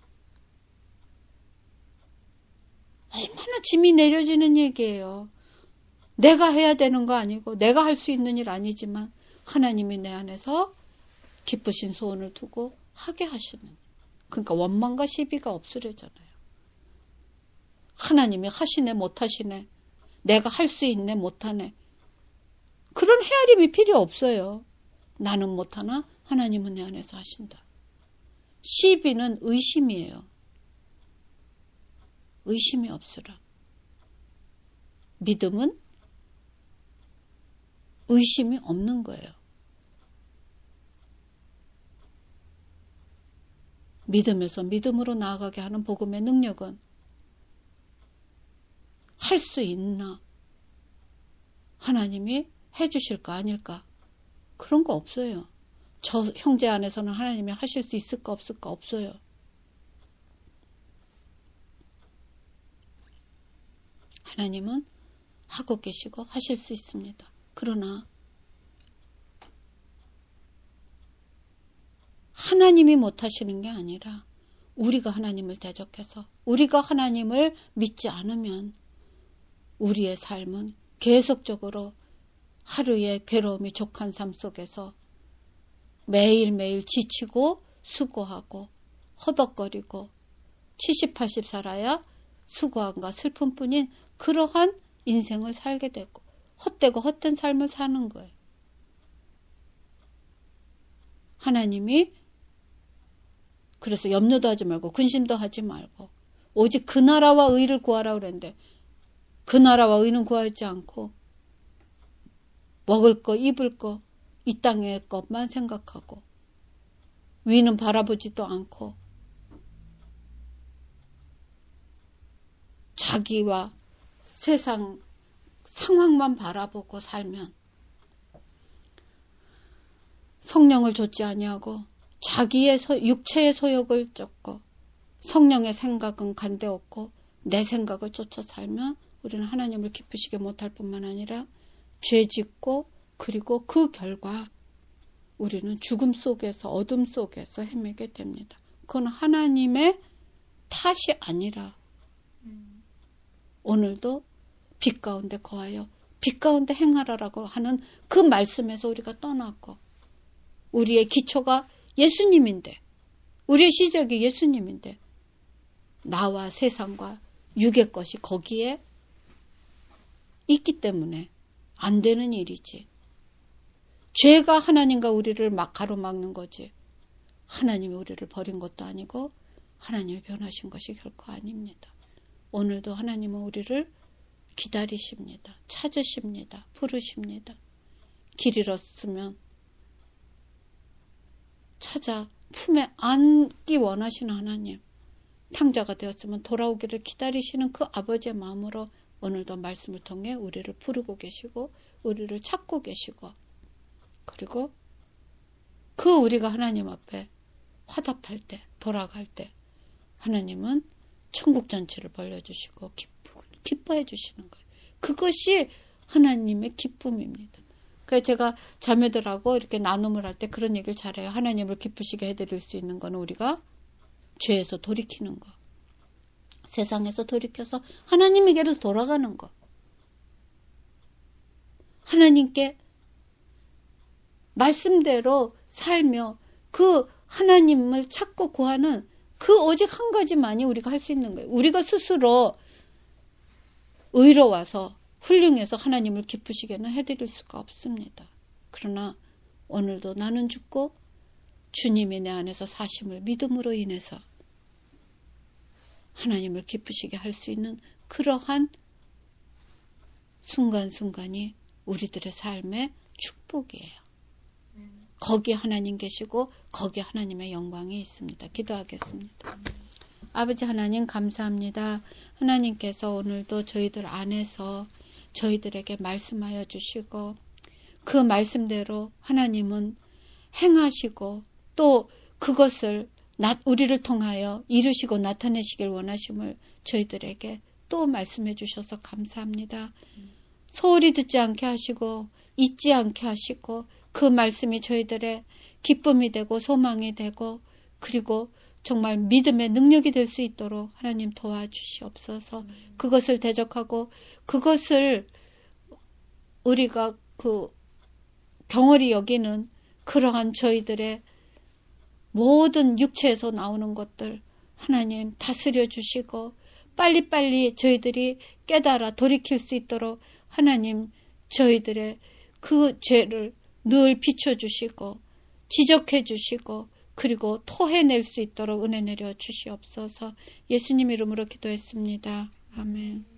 얼마나 짐이 내려지는 얘기예요. 내가 해야 되는 거 아니고 내가 할 수 있는 일 아니지만 하나님이 내 안에서 기쁘신 소원을 두고 하게 하시는. 그러니까 원망과 시비가 없으려잖아요. 하나님이 하시네 못하시네. 내가 할 수 있네 못하네. 그런 헤아림이 필요 없어요. 나는 못하나 하나님은 내 안에서 하신다. 시비는 의심이에요. 의심이 없으라. 믿음은 의심이 없는 거예요. 믿음에서 믿음으로 나아가게 하는 복음의 능력은 할 수 있나? 하나님이 해주실까 아닐까? 그런 거 없어요. 저 형제 안에서는 하나님이 하실 수 있을까 없을까 없어요. 하나님은 하고 계시고 하실 수 있습니다. 그러나 하나님이 못하시는 게 아니라 우리가 하나님을 대적해서 우리가 하나님을 믿지 않으면 우리의 삶은 계속적으로 하루의 괴로움이 족한 삶 속에서 매일매일 지치고 수고하고 허덕거리고 칠십, 팔십 살아야 수고함과 슬픔뿐인 그러한 인생을 살게 되고 헛되고 헛된 삶을 사는 거예요. 하나님이 그래서 염려도 하지 말고 근심도 하지 말고 오직 그 나라와 의를 구하라 그랬는데 그 나라와 의는 구하지 않고 먹을 거 입을 거 이 땅의 것만 생각하고 위는 바라보지도 않고 자기와 세상 상황만 바라보고 살면 성령을 좇지 아니하고 자기의 소, 육체의 소욕을 쫓고 성령의 생각은 간대없고 내 생각을 쫓아 살면 우리는 하나님을 기쁘시게 못할 뿐만 아니라 죄짓고 그리고 그 결과 우리는 죽음 속에서 어둠 속에서 헤매게 됩니다. 그건 하나님의 탓이 아니라 오늘도 빛 가운데 거하여 빛 가운데 행하라라고 하는 그 말씀에서 우리가 떠났고 우리의 기초가 예수님인데 우리의 시작이 예수님인데 나와 세상과 육의 것이 거기에 있기 때문에 안 되는 일이지. 죄가 하나님과 우리를 막 가로막는 거지. 하나님이 우리를 버린 것도 아니고 하나님이 변하신 것이 결코 아닙니다. 오늘도 하나님은 우리를 기다리십니다. 찾으십니다. 부르십니다. 길 잃었으면 찾아 품에 안기 원하시는 하나님, 탕자가 되었으면 돌아오기를 기다리시는 그 아버지의 마음으로 오늘도 말씀을 통해 우리를 부르고 계시고 우리를 찾고 계시고 그리고 그 우리가 하나님 앞에 화답할 때 돌아갈 때 하나님은 천국 잔치를 벌려주시고 기뻐, 기뻐해 주시는 거예요. 그것이 하나님의 기쁨입니다. 그래서 제가 자매들하고 이렇게 나눔을 할 때 그런 얘기를 잘해요. 하나님을 기쁘시게 해드릴 수 있는 거는 우리가 죄에서 돌이키는 거. 세상에서 돌이켜서 하나님에게로 돌아가는 거. 하나님께 말씀대로 살며 그 하나님을 찾고 구하는 그 오직 한 가지만이 우리가 할 수 있는 거예요. 우리가 스스로 의로워서 훌륭해서 하나님을 기쁘시게는 해드릴 수가 없습니다. 그러나 오늘도 나는 죽고 주님이 내 안에서 사심을 믿음으로 인해서 하나님을 기쁘시게 할 수 있는 그러한 순간순간이 우리들의 삶의 축복이에요. 거기에 하나님 계시고 거기에 하나님의 영광이 있습니다. 기도하겠습니다. 아버지 하나님 감사합니다. 하나님께서 오늘도 저희들 안에서 저희들에게 말씀하여 주시고 그 말씀대로 하나님은 행하시고 또 그것을 우리를 통하여 이루시고 나타내시길 원하심을 저희들에게 또 말씀해 주셔서 감사합니다. 소홀히 듣지 않게 하시고 잊지 않게 하시고 그 말씀이 저희들의 기쁨이 되고 소망이 되고 그리고 정말 믿음의 능력이 될 수 있도록 하나님 도와주시옵소서. 그것을 대적하고 그것을 우리가 그 경홀히 여기는 그러한 저희들의 모든 육체에서 나오는 것들 하나님 다스려 주시고 빨리빨리 저희들이 깨달아 돌이킬 수 있도록 하나님 저희들의 그 죄를 늘 비춰주시고 지적해 주시고 그리고 토해낼 수 있도록 은혜 내려 주시옵소서. 예수님 이름으로 기도했습니다. 아멘.